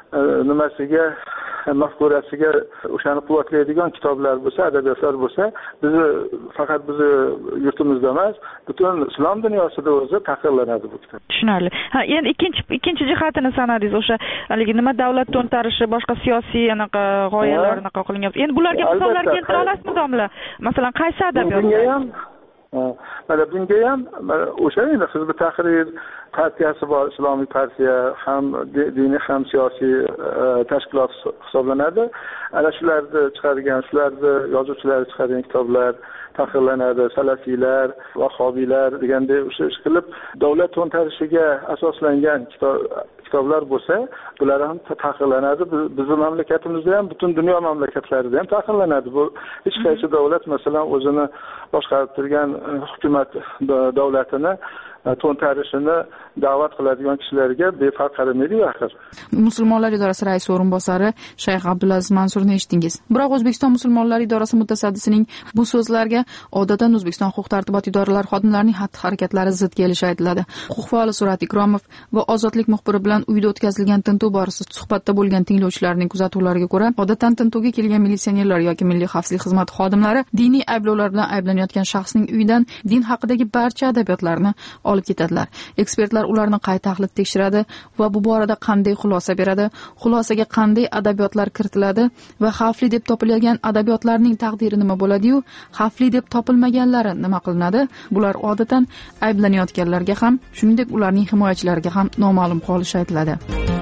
nimasiga mafkurasiga o'shani quvvatlaydigan kitoblar bo'lsa, adabiyotlar bo'lsa, bizni faqat bizni yurtimizda emas, butun islom dunyosida o'zi taqiqlanadi bu kitob. Tushunarli. Ha, endi ikkinchi ikkinchi jihatini sanadingiz, o'sha haligi nima davlat to'ntarishi, boshqa siyosiy anaqa g'oyalar anaqa qilingan. Endi bularga misollar keltira olasizmi, domla? Masalan, qaysi adabiyot? Bunga ham mana bunga ham o'sha endi Hizb ut-Tahrir partiyasi bor, islomiy partiya ham diniy ham siyosiy tashkilot hisoblanadi. Ana shularni chiqargan, shularni yozuvchilari chiqargan kitoblar taqiqlanadi. Salafiylar, vahobiylar degandek o'sha ish qilib davlat to'ntarishiga asoslangan kitob kitoblar bo'lsa, bular ham taqiqlanadi. Bizning mamlakatimizda ham, butun dunyo mamlakatlarida ham taqiqlanadi. Bu hech qaysi davlat masalan o'zini boshqarib turgan hukumat davlatini to'ntarishini da'vat qiladigan kishilarga befarq qaramaydi-ku axir. Musulmonlar idorasi raisi o'rinbosari Shayx Abdulaziz Mansurni eshitdingiz. Biroq O'zbekiston musulmonlar idorasi mutasaddisining bu so'zlarga odatdan O'zbekiston huquq-tartibot idoralari xodimlarining xatti-harakatlari zid kelishi aytiladi. Huquq faoli Surat Ikromov va Ozodlik muxbiri bilan uyda o'tkazilgan tintuv borasida suhbatda bo'lgan tinglovchilarning kuzatuvlariga ko'ra, odatdan tintuvga kelgan militsionerlar yoki milliy xavfsizlik xizmati xodimlari diniy ayblovlar bilan ayblanayotgan shaxsning uyidan din haqidagi barcha adabiyotlarni olib ketadilar. Ekspertlar ularni qay tahlil tekshiradi va bu borada qanday xulosa beradi, xulosaga qanday adabiyotlar kiritiladi va xavfli deb topilgan adabiyotlarning taqdiri nima bo'ladi-yu, xavfli deb topilmaganlari nima qilinadi? Bular odatdan ayblanayotganlarga ham, shuningdek ularning himoyachilariga ham noma'lum qolishi aytiladi.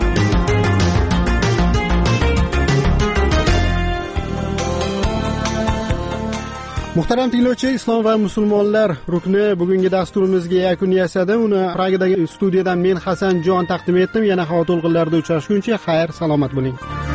Muhtaram tinglovchi, Islom va musulmonlar rukni bugungi dasturimizga yakun yasadi. Uni Pragdagi studiyadan men Hasanjon taqdim etdim. Yana havo to'lqinlarida uchrashguncha xayr, salomat bo'ling.